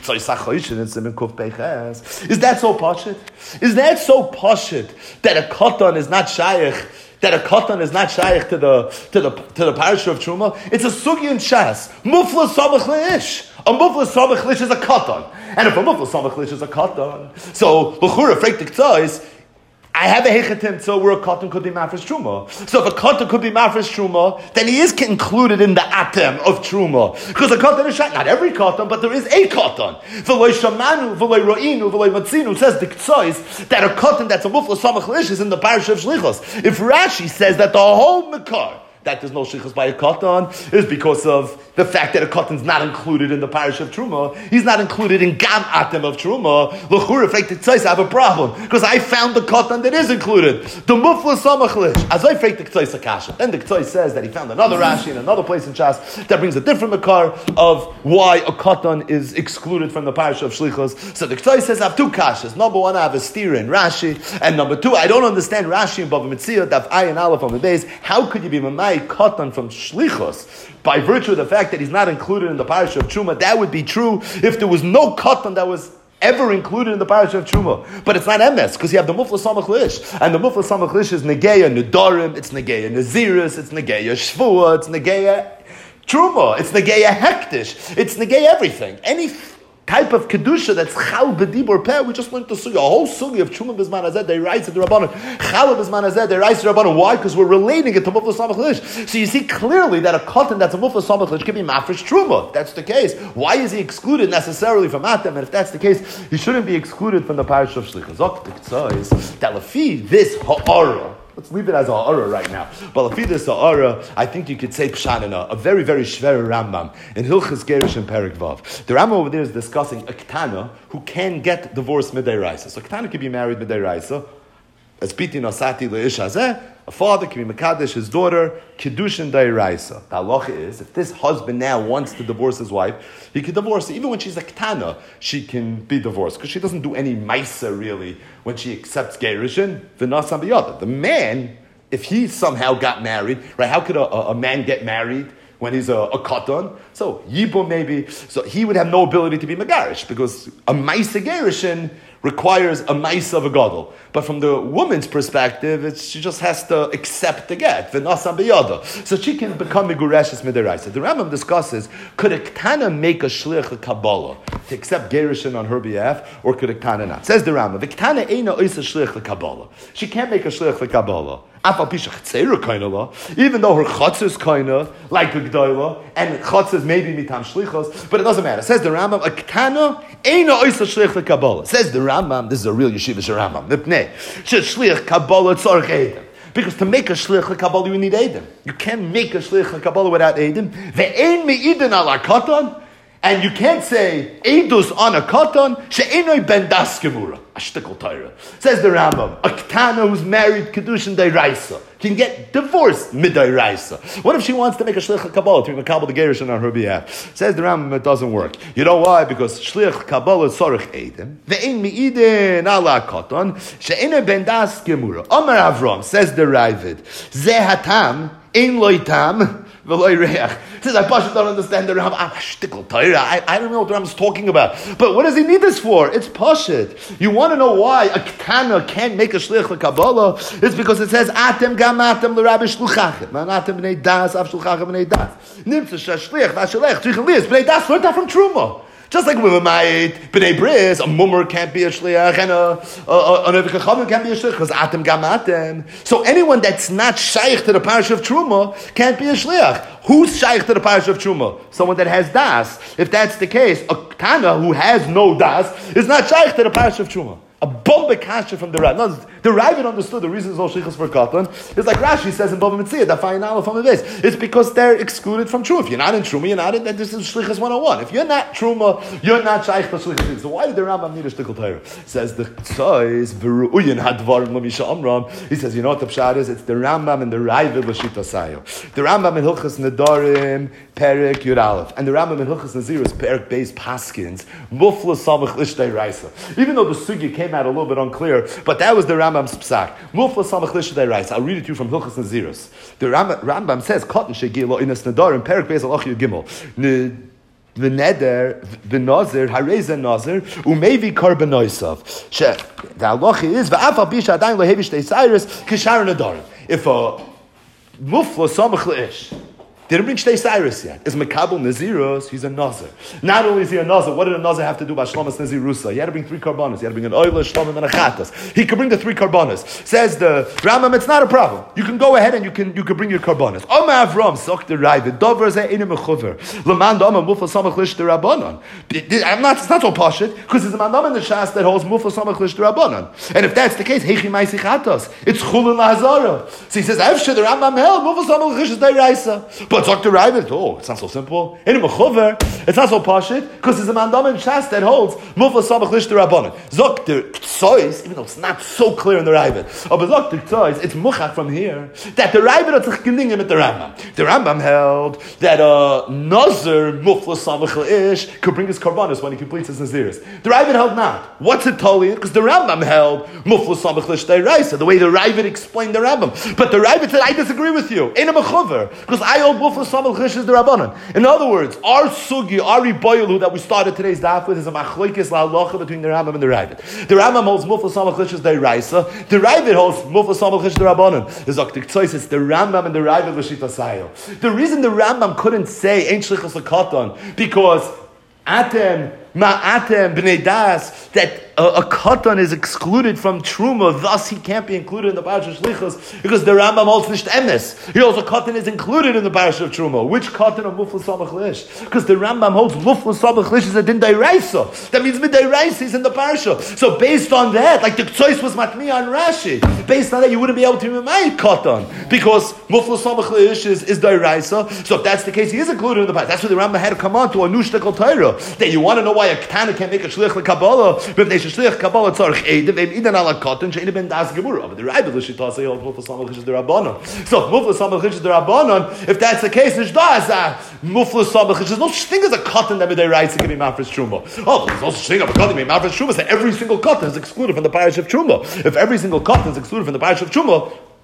Is that so pashit? Is that so pashit that a katan is not shaykh? That a katan is not shaykh to the to the to the parasha of truma? It's a sugi in Shas. Mufla samach leish. A mufla samach leish is a katan. And if a mufla samach leish is a katan, so l'chura freiktik tzais, I have a hechatim so where a katan could be mafresh truma. So if a katan could be mafresh truma, then he is included in the atem of truma. Because a katan is shayk, not every katan, but there is a katan. V'loi shamanu, v'loi ro'inu, v'loi matzinu, says the k'tzois, that a katan that's a mufla samach leish is in the parasha of shlichos. If Rashi says that the whole mekar, that there's no shlichus by a katan, is because of the fact that a katan is not included in the parish of Truma. He's not included in Gam Atem of Truma. L'chura freiktik tzais, I have a problem because I found the katan that is included. The mufla samach lish. As I freiktik tzais akasha. Then the tzais says that he found another Rashi in another place in Shas that brings a different makar of why a katan is excluded from the parish of shlichus. So the tzais says I have two kashas. Number one, I have a steer in Rashi, and number two, I don't understand Rashi in Bava Metzia Daf Ayin Aleph on the days. How could you be mamai katan from shlichus by virtue of the fact that he's not included in the parasha of Truma? That would be true if there was no katan that was ever included in the parasha of Truma. But it's not emes, because you have the mufla samach lish. And the mufla samach lish is negeya nedarim, it's negeya naziris, it's negeya shvua, it's negeya Truma, it's negeya hektish, it's negeya everything. Any type of kedusha that's chal b'dibur peh. We just learned the sugi, a whole sugi of Truma b'zman hazeh. They rise to the rabbanon. Chala b'zman hazeh. They rise to the rabbanon. Why? Because we're relating it to mufla samach lish. So you see clearly that a katan that's a mufla samach lish can be mafresh Truma. If that's the case, why is he excluded necessarily from atem? And if that's the case, he shouldn't be excluded from the parish of shlichus. Zok is that lefi this ha'ara. Let's leave it as a ha'ara right now. But lefi this ha'ara, I think you could say pshanina, a very, very shver Rambam in Hilchas Gerish and Perek Vav. The Rambam over there is discussing a ketana who can get divorced midday raisa. So a ketana can be married midday raisa. As biti nasati leish hazeh, a father can be mekadesh his daughter, kiddushin dayraisa. The halacha is, if this husband now wants to divorce his wife, he can divorce her. Even when she's a ketana, she can be divorced, because she doesn't do any maisa really when she accepts gerushin, v'nasam b'yada. The man, if he somehow got married, right, how could a, a, a man get married when he's a, a katan? So, yibum maybe, so he would have no ability to be megarish, because a maisa gerushin, requires a maisa of a gadol. But from the woman's perspective, it's, she just has to accept the get, v'nasam b'yada. So she can become migureshes midiraisa. The Rambam discusses, could a ktana make a shlich a Kabbalah to accept gerushin on her behalf, or could a ktana not? Says the Rambam, the ktana eina oisa shlich a Kabbalah. She can't make a shlich a Kabbalah. Even though her chutz is kinda like a gdoila, and chutz is maybe mitam shlichos, but it doesn't matter. Says the Rambam, a ktana eina oisa shlich a Kabbalah. Says the Rambam, this is a real yeshiva Rambam. Mipnei shlich Kabbalah tzarich edim. Because to make a shlich Kabbalah, you need edim. You can't make a shlich Kabbalah without edim. Ve'ein me'idin ala katan. And you can't say edus on a katan she'enoi ben das gemura. Ashtikol Torah. Says the Rambam, a ktana who's married kedushin dayraisa can get divorced midayraisa. What if she wants to make a shlich Kabbalah to make a the gerushin on her behalf? Says the Rambam, it doesn't work. You know why? Because shlich Kabbalah tzarich edim ve'ein mi'idin ala katan she'enoi ben das gemura. Amar Avram, says the Ravid, ze hatam ein loitam. Says, I don't understand the Rambam. I'm shtickle Torah. I, I don't know what the Rambam's talking about. But what does he need this for? It's pashit. You want to know why a ktana can't make a shlich l'Kabbalah? It's because it says, Atem gam atem l'Rabbi shluchachim. Man atem b'nei das, av shluchachim b'nei das. Nimtza shashlich, vashelech, tzrichen lias, b'nei das, learned that from Truma. Just like with a ma'it, b'nei bris, a mummer can't be a shliach, and a, a, a, a nevik can't be a shliach, because atem gam atem. So anyone that's not shaykh to the parish of Truma can't be a shliach. Who's shaykh to the parish of Truma? Someone that has das. If that's the case, a ktana who has no das is not shaykh to the parish of Truma. A bomba kasha from the Rav. No, the Rav understood the reason it's all shlichus for katan. It's like Rashi says in Bava Metzia, that final from the base. It's because they're excluded from Truma. If you're not in Truma, you're not in. That this is shlichus one oh one. If you're not Truma, you're not shaykh to shlichus. So why did the Rambam need a shtickle Torah? Says the Tzois v'ru'uyin hadvarim l'misha amram. He says, you know what the pshat is? It's the Rambam and the Rav l'shita sayo. The Rambam in Hilchas Nedarim Perek Yud Aleph, and the Rambam in Hilchas Nazirus Perek Beis Paskins Mufla Samach Lishtei Raisa. Even though the sugya came out a little bit unclear, but that was the Rambam's psak. Mufla Samach Lishtei Raisa. I'll read it to you from Hilchas Nazirus. The Rambam, Rambam says, "Cotton shegilo inas nedarim Perek Beis Alach Yud Gimel." The neder, the nazir, hareza nazir, umevi karbanoisav. She the halacha is va'afal bisha adayin lohevish teisayris kishar nedarim. If a mufla samach leish didn't bring Shtei Cyrus yet. Is Mekabel Naziros, he's a Nazir. Not only is he a Nazir, what did a Nazir have to do by Shlomas Nazirusa? He had to bring three karbanos. He had to bring an oila, Shlomim, and a chatas. He could bring the three karbanos. Says the Rambam, it's not a problem. You can go ahead and you can you can bring your karbanos. Omar Avram, Sok the Raivid, Dover Zeh Enim Mechuver, Laman Dama, Mufla Samach Lish the Rabbanon. I'm not, it's not so pashit, because there's a mandam in the Shas that holds Mufla Samach Lish the Rabbanon. And if that's the case, Hechi Maisi Chatos, it's Chulun Lahazara. So he says, Evshe, the Rambam held, Mufla Samach Lish the Raisa. But Doctor Ravid, oh, it's not so simple. Enim Mechuver, it's not so pashit, because there's a mandam in Shas that holds Mufla Samach Lish the Rabbanon. Zok the Ktsois, even though it's not so clear in the Ravid, oh, but Zok the Ktsois, it's Muchach from here, that the Ravid are tzich at the Rambam. The Rambam held that a uh, Nazir Mufla Samach Ish could bring his karbanos when he completes his Naziris. The Ravid held not. What's it totally? Because the Rambam held Mufla Samach Lish Raisa, the way the Ravid explained the Rambam. But the Ravid said, I disagree with you. Ain't a mechuver, because I hold Mufla Samach Lish the Rabbanon. In other words, our sugi, our riboyelu that we started today's daf with is a machlokes la'alocha between the Rambam and the Ravid. The Rambam holds Mufla Samach Lish Raisa. The Ravid holds Mufla Samach Lish the Rabbanon. The Zoktik Tzois is the Rambam and the Ravid l'shita sayo. The reason the Rambam couldn't say Ein Shlichus L'Katan because Atem Ma'atem B'nei Das, that a, a katan is excluded from Truma, thus he can't be included in the Parashat Shlichus, because the Rambam holds nicht emes. He also katan is included in the Parashat of Truma. Which katan of Mufla Samach Lish? Because the Rambam holds Mufla Samach Lish is a din dayraisa. That means midayraisa is in the Parashat. So based on that, like the Ktsois was matmi on Rashi, based on that you wouldn't be able to remind katan, because Mufla Samach Lish is, is dayraisa. So if that's the case, he is included in the Parashat. That's why the Rambam had to come on to a nushtekal Torah, that you want to know why a ktana can't make a shlich l'Kabbalah, but they should shlich Kabbalah tzarich edim, and idan ala katan she'edim ben das gemura. But the Ravid l'shita say holds Mufla Samach Lish the Rabbanon. So Mufla Samach Lish the Rabbanon, if that's the case, there's Mufla Samach Lish. There's no such thing as a katan that midday writes to give me mafresh truma. Oh, there's no such thing as a katan that mafresh truma. So every single katan is excluded from the parish of truma. If every single katan is excluded from the parish of truma,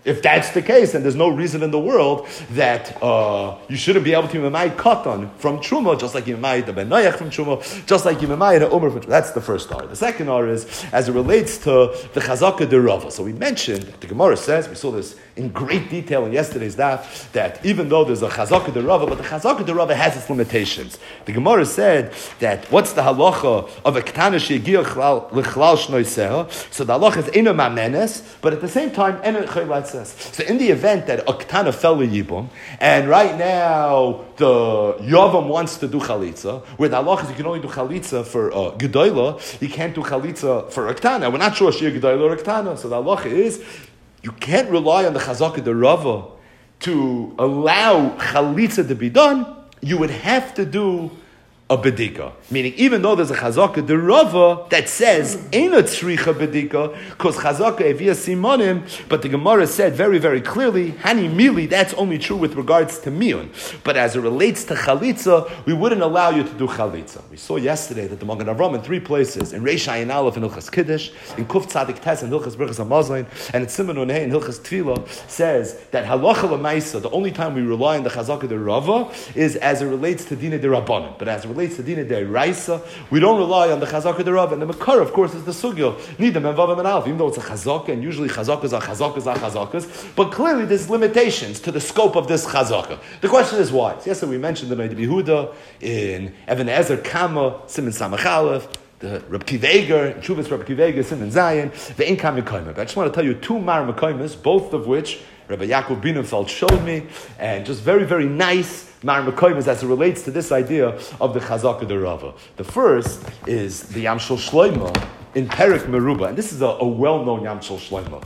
If that's the case, then there's no reason in the world that uh, you shouldn't be able to Yimamai Katan from Truma, just like Yimamai the Ben Noach from Truma, just like Yimamai the Omer from Truma. That's the first R. The second R is as it relates to the Chazaka de Rava. So we mentioned, the Gemara says, we saw this in great detail in yesterday's daf, that even though there's a Chazaka de Rava, but the Chazaka de Rava has its limitations. The Gemara said that what's the halacha of a Ketana she'egia l'chlal shnoi seha? So the halacha is eno mamenes, but at the same time, eno chaylatzes. So in the event that a Ketana fell a Yibum, and right now the Yavam wants to do Chalitza, where the halacha is you can only do Chalitza for uh, Gedoyla, you can't do Chalitza for a Ketana. We're not sure she a Gedoyla or a Ketana. So the halacha is, you can't rely on the Chazaka de Rava to allow Chalitza to be done. You would have to do a bedika. Meaning, even though there's a Chazaka de Rava that says, Eina tzricha bedika, because Chazaka evia simonim, but the Gemara said very, very clearly, Hani mili, that's only true with regards to miyun. But as it relates to Chalitza, we wouldn't allow you to do Chalitza. We saw yesterday that the Magen Avram in three places, in Reish Ayin Aleph in Hilchas Kiddush, in Kuf Tzadik Tes in Hilchas Berachas HaMazon, and in Siman Unhei in Hilchas Tefillah, says that halacha l'maisa, the only time we rely on the Chazaka de Rava is as it relates to Dina de Rabbanan. But as it relates to Dina de Raisa, we don't rely on the Chazaka de Rava. And the Makar, of course, is the Sugyo. Nidam and Vavam and Alf, even though it's a Chazaka, and usually Chazakas are Chazakas are Chazakas, but clearly there's limitations to the scope of this Chazaka. The question is why? So yesterday we mentioned the Noid Yehuda, in Even Ezer Kama, Simon Samach Aleph, the Reb Kiva Eger, Chuvas Reb Kiva Eger, Simon Zion, the Inkam Mekoyim. But I just want to tell you two Mar Mekoyim, both of which Rabbi Yaakov Bienenfeld showed me, and just very, very nice Mar Mekoyim as it relates to this idea of the Chazaka de Rava. The first is the Yam Shel Shloimo in Perik Meruba, and this is a, a well-known Yam Shel Shloimo.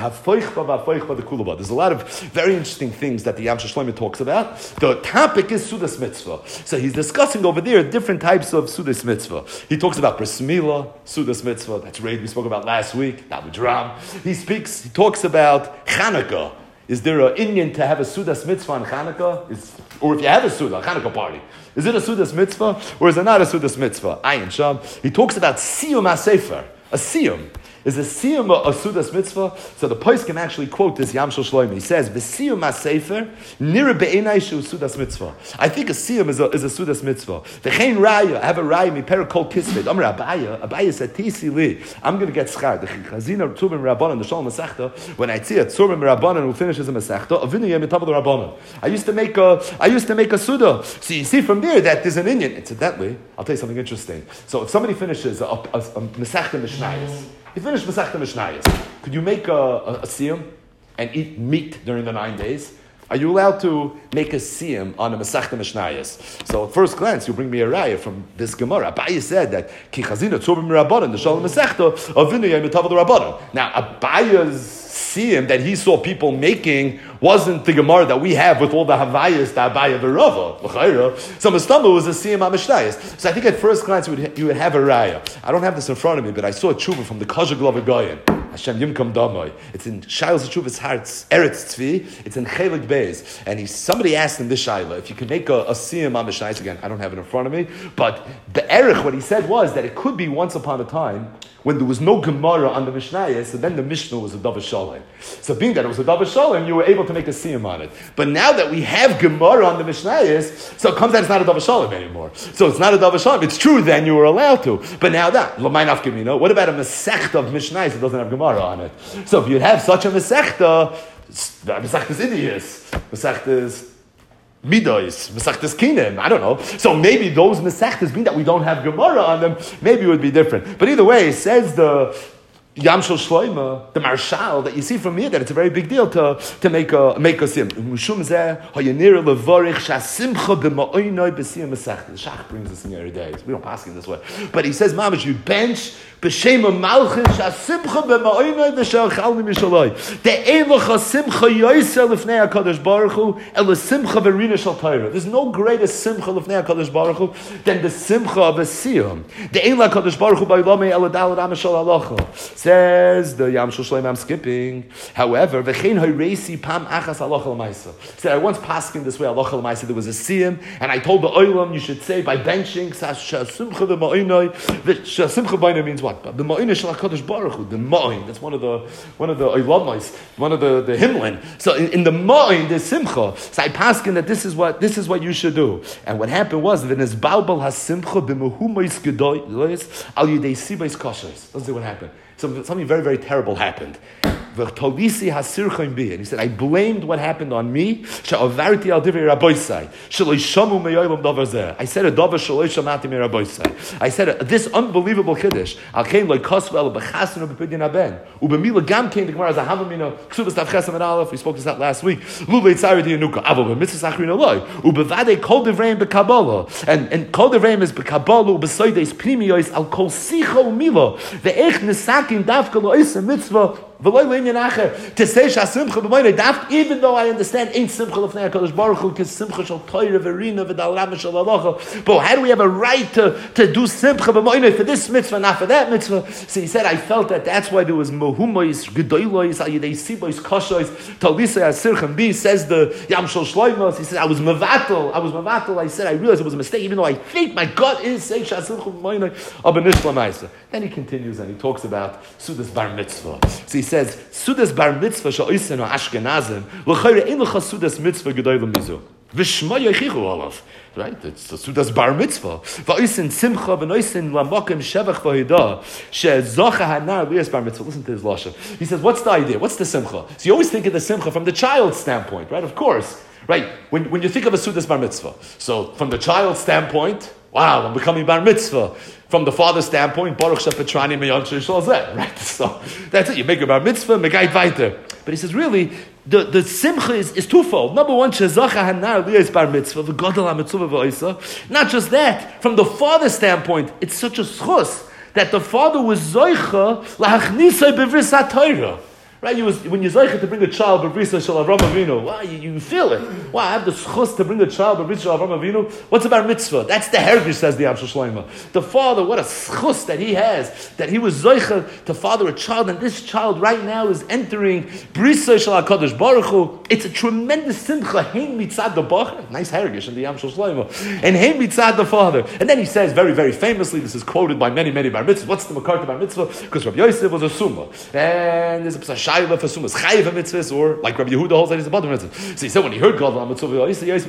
There's a lot of very interesting things that the Yam Shel Shloimo talks about. The topic is Sudas Mitzvah. So he's discussing over there different types of Sudas Mitzvah. He talks about Bris Milah, Sudas Mitzvah, that's raid we spoke about last week, Talmud Ram. He speaks, he talks about Chanukah. Is there an Indian to have a Sudas Mitzvah on Chanukah? Is, or if you have a Suda, a Chanukah party, is it a Sudas Mitzvah or is it not a Sudas Mitzvah? Ayin Sham. He talks about Siyum HaSefer. A Siyum. Is a Siyum a Sudas Mitzvah? So the Pois can actually quote this Yam Shel Shloimo. He says, V'Siyum HaSefer, Nira Be'enai Shu Sudas Mitzvah. I think a Siyum is a, is a Sudas Mitzvah. V'chein Raya, I have a Raya, mi per kol kisved. Amr Abaya, Abaya said, Tisi li, I'm going to get schar. The Chazina Tzubim Rabbanan, the Shalom Masechta, when I see a Tzubim Rabbanan who finishes a Masechta, Avinu Yem Yitav Rabbanan. I used to make a, I used to make a Suda. So you see from there that there's an Indian. Incidentally, I'll tell you something interesting. So if somebody finishes a, a, a, a Masechta Mishnayos, you finish Masechta Mishnayos, could you make a, a, a siyum and eat meat during the nine days? Are you allowed to make a siyum on a Masechta Mishnayos? So at first glance, you bring me a raya from this Gemara. Abaye said that Ki Chazina Tzubim Rabbanan, the Shalom Masechta, Avinu Yem Yitav Rabbanan. Now Abaye's siyum that he saw people making wasn't the Gemara that we have with all the Havayas, the Abaya V'Rava. So Mustama was a siyum HaMishnayos. So I think at first glance you would, you would have a raya. I don't have this in front of me, but I saw a tshuva from the Kazha Glava Goyen. Hashem Yimkam Damai. It's in Shailas Tshuva's Hearts, Eretz Tzvi. It's in Chelik Beis. And he, somebody asked him this Shaila, if you could make a, a siyum HaMishnayos, again, I don't have it in front of me, but the Erech, what he said was that it could be once upon a time when there was no Gemara on the Mishnayos, so then the Mishnah was a Dava Shalom. So being that it was a Dava Shalom, you were able to make a siyum on it. But now that we have Gemara on the Mishnayos, so it comes out it's not a Dava Shalom anymore. So it's not a Dava Shalom. It's true then you were allowed to. But now that, L'may nafkamina, what about a Masechta of Mishnayos that doesn't have Gemara on it? So if you'd have such a Masechta, Masechta is Idias, Masechta is Midos, Masechtas Kinem, I don't know. So maybe those Masechtas, being that we don't have Gemara on them, maybe it would be different. But either way, it says the Yam Shel Shloimo, the Marshal, that you see from here that it's a very big deal to, to make a make a sim. Mushum zeh hayanir levarich shasimcha b'ma'oinoi b'siyam Masechta. The Shach brings this in every day. We don't pass him this way, but he says, "Mamash, you bench b'shem malchus shasimcha b'ma'oinoi b'shel chalmi mishaloi. De'ein l'cha simcha yoyser l'fnei Hakadosh Baruch Hu el simcha v'rina shel Torah. There's no greater simcha l'fnei Hakadosh Baruch Hu than the simcha of a siyam. De'ein l'Hakadosh Baruch Hu ba'ilomei el adal adam shel halacha." Says the Yam Shel Shloimo, I'm skipping. However, v'chein hoyresi pam achas halacha l'maisa. Said I once passed in this way halacha l'maisa. There was a siyam, and I told the oilam you should say by benching shasimcha v'ma'oinoi. Shasimcha b'oinoi means what? what? The Ma'in Shel HaKadosh Baruch Hu, the Ma'in. That's one of the one of the Olamais, one of the, the Himlin. So in, in the Ma'in, there's Simcha. So I paskin that this is what this is what you should do. And what happened was that in his Baubal HaSimcha b'mehumais gedolos al yidei sibais kashos. Let's see what happened. Something, something very, very terrible happened. And he said, I blamed what happened on me. I said a davar shaloi shamati mi rabosai. I said this unbelievable kiddush. Al kain loy kosvel b'chasnu b'pidyon haben. Ubemila gam kain the Gemara as a havamino ksuvas tav chesam and aleph. We spoke this out last week. Lulei tzari diyanuka. Avo b'mitzvah achrin aloi. Ubevade kol devreim b'kabbalah. And and kol devreim is b'kabbalah ubesoides primios al kol sicha umila. Ve'ech nesakim davka lo isa mitzvah. To say Simcha b'moinei daft, even though I understand ain't Simcha l'fnei HaKadosh Baruch Hu, because Simcha shel Torah v'rina v'dalama shel halacha. But how do we have a right to, to do Simcha b'moinei for this mitzvah, not for that mitzvah? So he said, I felt that that's why there was mohumois, gedoylois, al yedei sibois, koshois, talisa asirchem bi, says the Yam Shel Shloimos. He said, I was mevatel, I was mevatel. I said, I realized it was a mistake, even though I think my gut is say Simcha b'moinei, aber nicht l'maisa. Then he continues and he talks about Sudas Bar Mitzvah. So he says, Sudas Bar Mitzvah sha'oisen o Ashkenazim, l'chayre ein l'cha Sudas Mitzvah gedoylem mizu. V'shma yoichichu olav. Right? It's the Sudas Bar Mitzvah. V'oisen simcha v'noisen lamokim shevach v'hidah she'zocha hanar lias Bar Mitzvah. Listen to his lashon. He says, what's the idea? What's the simcha? So you always think of the simcha from the child's standpoint, right? Of course. Right? When, when you think of a Sudas Bar Mitzvah. So from the child's standpoint, wow, I'm becoming Bar Mitzvah. From the father's standpoint, Baruch Shepetrani Meyancher Shalzeh, right? So that's it. You make a Bar Mitzvah, Megait Weiter. But he says, really, the, the simcha is, is twofold. Number one, Shezacha Hanar Liyas Bar Mitzvah, V'Godel HaMitzvah V'Oisa. Not just that. From the father's standpoint, it's such a schus that the father was Zoicha L'Hachnisai B'Vris HaTorah. Right? You was, when you're Zoicha to bring a child, B'Brisa Shel Avram Avinu, wow, you, you feel it. Wow, I have the schus to bring a child, B'Brisa Shel Avram Avinu. What's about mitzvah? That's the hergish, says the Yam Shel Shlomo. The father, what a schus that he has, that he was Zoicha to father a child, and this child right now is entering Brisa Shel HaKadosh Baruch Hu. It's a tremendous simcha. Hein mitzad the bach, nice hergish in the Yam Shel Shlomo, and hein mitzad the father. And then he says very, very famously, this is quoted by many, many bar mitzvahs. What's the makarta bar mitzvah? Because Rabbi Yosef was a summa, and there's a psashai for sumas chayiv mitzvahs, or like Rabbi Yehuda holds that he's a bottom mitzvah. So he said when he heard God mitzvah,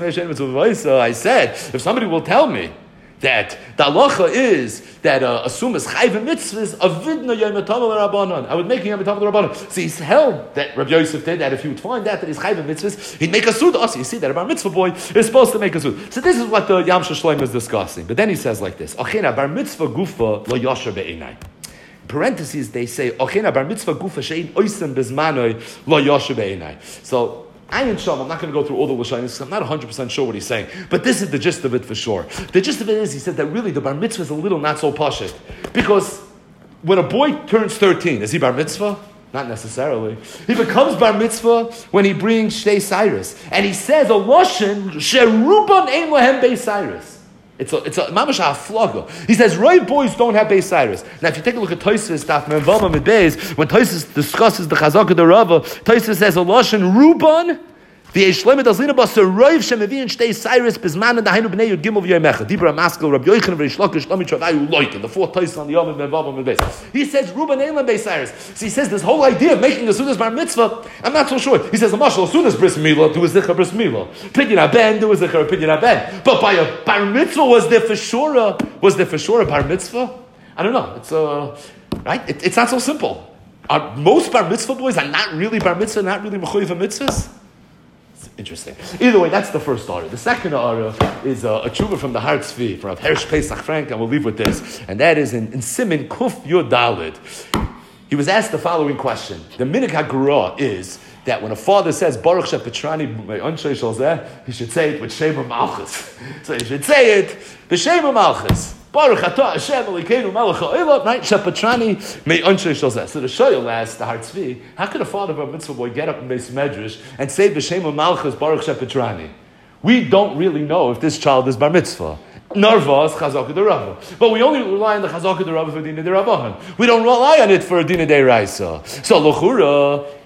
I said, if somebody will tell me that the halacha is that uh, a sumas chayiv mitzvahs avidna yom tavel rabbanon, I would make yom tavel rabbanon. So he's held that Rabbi Yosef did that. If he would find that that he's chayiv mitzvahs, he'd make a suda. Also, you see that a bar mitzvah boy is supposed to make a suda. So this is what the Yam Shel Shlomo is discussing. But then he says like this: Achina bar mitzvah gufa lo yasher be'inai. Parentheses, they say, Ochena bar mitzvah gufa she'in oisen bezmanoi lo yoshe be'enai. So, Ayin Sham, I'm not going to go through all the Lashonis because I'm not one hundred percent sure what he's saying. But this is the gist of it for sure. The gist of it is, he said that really the bar mitzvah is a little not so pashit. Because when a boy turns thirteen, is he bar mitzvah? Not necessarily. He becomes bar mitzvah when he brings Shtei Cyrus. And he says, a Lashon, she'ruban ein lohem Beis Cyrus. It's a, it's a, mamash ha'aflaga. He says, right boys don't have Beis Cyrus. Now, if you take a look at Tosfos, Daf Menvama Mid Beis, when Tosfos discusses the Chazaka the Rava, Tosfos says, a Lashon Ruban, the Eishlemet Azlina Basa Roiv Shemevin Shtei Cyrus Bizman and the Hainu Bnei Yud Gimel V'Yomecha. Dibra Maskell, Rabbi Yochanan V'Rish Lakish, Lami Travayu Loikin, the fourth Tosfos on the Yom Menvama Mid Beis. He says, Ruban Eilam Beis Cyrus. So he says, this whole idea of making a Sudas Bar Mitzvah, I'm not so sure. He says, a Mashal, Sudas Bris Milah, do a Zichar Bris Milah. Pidyon Aben, do a Zichar Pidyon Aben. But by a Bar Mitzvah, was there for sure a, was there for sure a Bar Mitzvah? I don't know. It's uh, right? It, it's not so simple. Are most Bar Mitzvah boys are not really Bar Mitzvah, not really Mechoyev Mitzvahs? Interesting. Either way, that's the first order. The second order is uh, a tshuva from the Har Tzvi, from Hersh Pesach Frank, and we'll leave with this. And that is in, in Simin Kuf Yud Dalid. He was asked the following question. The Minik HaGura is that when a father says, Baruch Shepetrani Me'anshei Shalzeh, he should say it with Shema Malchus. So he should say it with Shema Malchus. Baruch Atah Hashem Elokeinu Melech HaOlam, right? Shepetrani Me'anshei Shalzeh. So the Shoyal asked the Har Tzvi, how could a father of a mitzvah boy get up in Beis Medrash and say B'Shema Malchus Baruch Shepetrani? We don't really know if this child is bar mitzvah. Narva is Chazaka de Rava. But we only rely on the Chazaka de Rava for Dina de Rabbahan. We don't rely on it for Dina de Raisa. So L'chura, if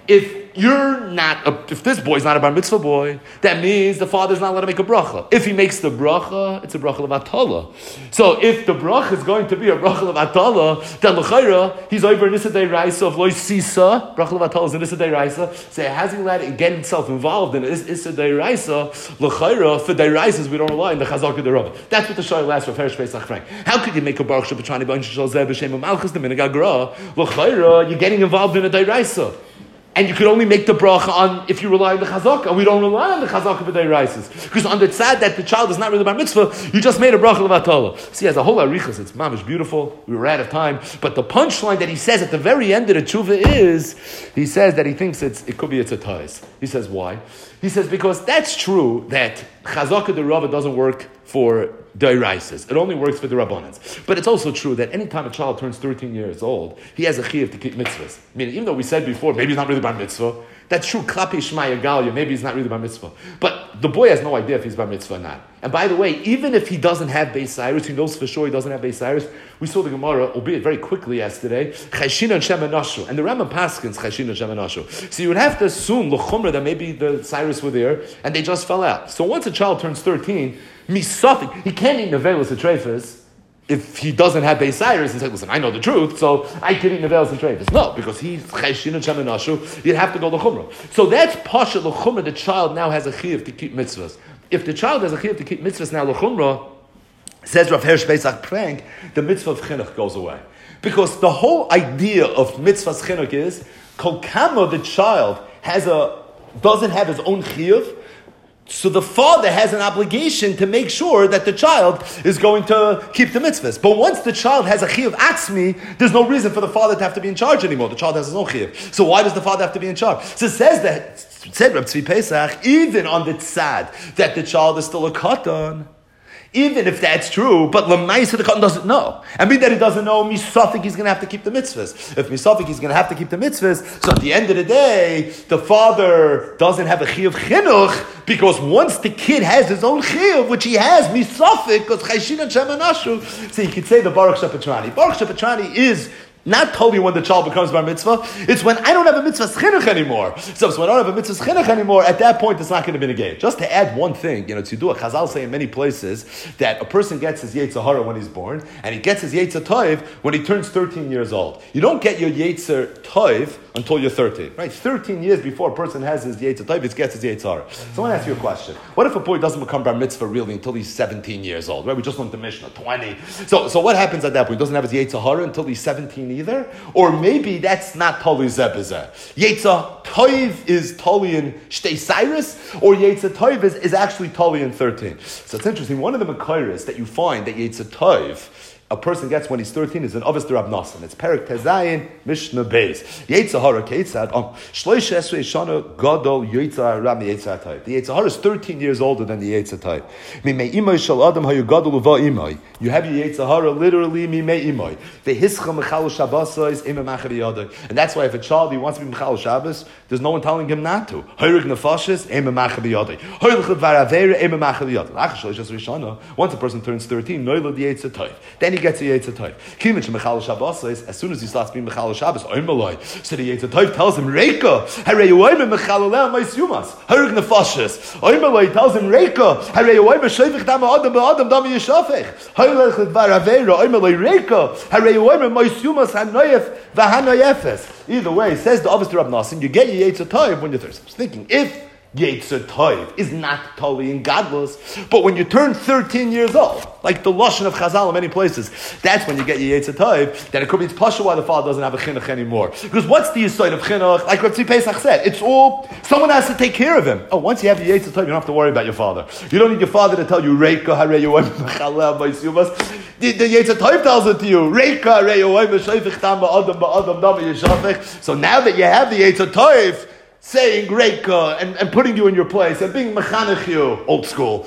you're not, a, if this boy's not a bar mitzvah boy, that means the father's not allowed to make a bracha. If he makes the bracha, it's a bracha levatala. So if the bracha is going to be a bracha levatala, then l'chayra, he's over in Nissa Deiraisa of Lois Sisa, bracha levatala is in Nissa Deiraisa, so has he allowed to get himself involved in Nissa Deiraisa, l'chayra, for Deiraisas we don't rely on the Chazak of the Rabbah. That's what the Shai last for Ferish Pesach Frank. How could you make a baruch shebetrani b'on shel zeh b'shem malchus the minagagra? L'chayra, you're getting involved in a Deiraisa. And you could only make the bracha on if you rely on the chazaka, and we don't rely on the chazaka for the deraisas. Because on the tzad that the child is not really bar mitzvah, you just made a bracha levatala. See, as a whole arichas, it's mamish beautiful. We were out of time, but the punchline that he says at the very end of the tshuva is, he says that he thinks it's it could be it's a tais. He says why? He says because that's true that chazaka the Rava doesn't work for deraisas. It only works for the rabbanans. But it's also true that any time a child turns thirteen years old, he has a chiyuv to keep mitzvahs. Meaning, even though we said before, maybe he's not really bar mitzvah, that's true, klapi shmaya galia, maybe he's not really bar mitzvah. But the boy has no idea if he's bar mitzvah or not. And by the way, even if he doesn't have Beis Cyrus, he knows for sure he doesn't have Beis Cyrus, we saw the Gemara, albeit very quickly yesterday, Chayshina and Shemanashu. And the Rambam Paskins, Chayshina and Shemanashu. So you would have to assume, l'chumra, that maybe the Cyrus were there, and they just fell out. So once a child turns thirteen, misafik, he can't eat nevelas and treifas if he doesn't have Beis Cyrus. He's like, listen, I know the truth, so I can eat nevelas and treifas. No, because he's Chayshina and Shemanashu, you'd have to go l'chumra. So that's pasha l'chumra, the child now has a chiyuv to keep mitzvahs. If the child has a chiyuv to keep mitzvahs now l'chumra, says Rav Hersh Pesach Prank, the mitzvah of chinuch goes away. Because the whole idea of mitzvahs chinuch is, kol kama the child has a, doesn't have his own chiyuv, so the father has an obligation to make sure that the child is going to keep the mitzvahs. But once the child has a chiyuv atzmi, there's no reason for the father to have to be in charge anymore. The child has his own chiyuv. So why does the father have to be in charge? So it says that, said Reb Tzvi Pesach, even on the tzad, that the child is still a katan, even if that's true, but Lamaisa the Katan doesn't know. And being that he doesn't know, Misafik he's going to have to keep the mitzvahs. If Misafik he's going to have to keep the mitzvahs, so at the end of the day, the father doesn't have a chiyuv chinuch, because once the kid has his own chiyuv, which he has, Misafik, because Chayshin and Shemanashu, so you could say the Baruch Shepetrani. Baruch Shepetrani is not totally when the child becomes bar mitzvah. It's when I don't have a mitzvah chinuch anymore. So, so when I don't have a mitzvah chinuch anymore, at that point it's not going to be negated. Just to add one thing, you know, to do a Chazal say in many places that a person gets his Yetzer Hara when he's born, and he gets his Yetzer Toiv when he turns thirteen years old. You don't get your Yetzer Toiv until you're thirteen, right? thirteen years before a person has his Yetzer Toiv, he gets his Yetzer Hara. So I want to ask you a question. What if a boy doesn't become bar mitzvah really until he's seventeen years old, right? We just learned the Mishnah, twenty. So, so what happens at that point? He doesn't have his Yetzer Hara until he's seventeen either? Or maybe that's not Toli Zebizeh. Yetzer Toiv is Toli in Shtei Cyrus, or Yetzer Toiv is, is actually Toli in thirteen. So it's interesting. One of the Makairis that you find that Yetzer Toiv a person gets when he's thirteen is an Avos D'Rab Nosson. It's Perek Tezayin Mishnah Beis. Yetzer Hara Keitzad um Shloish Esrei Shana Gadol Yetzer Hara Mi Yetzer Toiv. The Yetzer Hara is thirteen years older than the Yetzer Toiv. Mimei Imay Shal Adam Hayu Gadol Uva Imay. You have your Yetzer Hara literally Mimei Imay. The Hischa Mechal Shabbos is Imay Machav Yadai. And that's why if a child he wants to be Mechal Shabbos, there's no one telling him not to. Hayrig Nefashis Imay Machav Yadai. Hayrig Varavera Imay Machav Yadai. Achashloish Esrei Shana. Once a person turns thirteen, Noilad the Yetzer Toiv. Then he gets a Yetzer Toiv. Kimich Mechal Shabbos is as soon as he starts being Mechal Shabbos, Oimaloi. So the Yetzer Toiv tells him, Reika, Hareyoim Mechal Oleh Ma'isumas. Harig Nefashis. Oimaloi tells him, Reika, Hareyoim Shevich Dama Adam Ba'adam Dama Yishafech. Harig Varavera Oimaloi Reika, Hareyoim Ma'isumas Hanoyef V'Hanoyefes. Either way, says the Avos D'Rab Nosson, you get your Yetzer Toiv when you're thirsty. I was thinking, if Yetzer Toiv is not totally in godless, but when you turn thirteen years old, like the Lashon of Chazal in many places, that's when you get your Yetzer Toiv, then it could be it's pasha why the father doesn't have a chinuch anymore. Because what's the yisoid of chinuch? Like Rav Tzvi Pesach said, it's all, someone has to take care of him. Oh, once you have your Yetzer Toiv, you don't have to worry about your father. You don't need your father to tell you, Reika hareyoim mechaleh b'yisumas. The Yetzer Toiv tells it to you, Reika hareyoim b'shayfich tam ba'adam ba'adam dam yishafech. So now that you have the Yetzer Toiv, saying Reika and, and putting you in your place and being mechanech you, old school.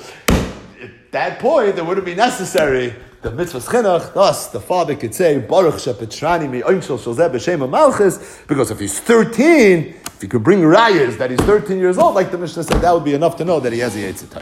At that point, it wouldn't be necessary. The mitzvah chinuch, thus the father could say Baruch shepetrani mi oinshel shel zeh b'shem malchus, because if he's thirteen, if he could bring rayas that he's thirteen years old, like the Mishnah said, that would be enough to know that he has a Yetzer Toiv.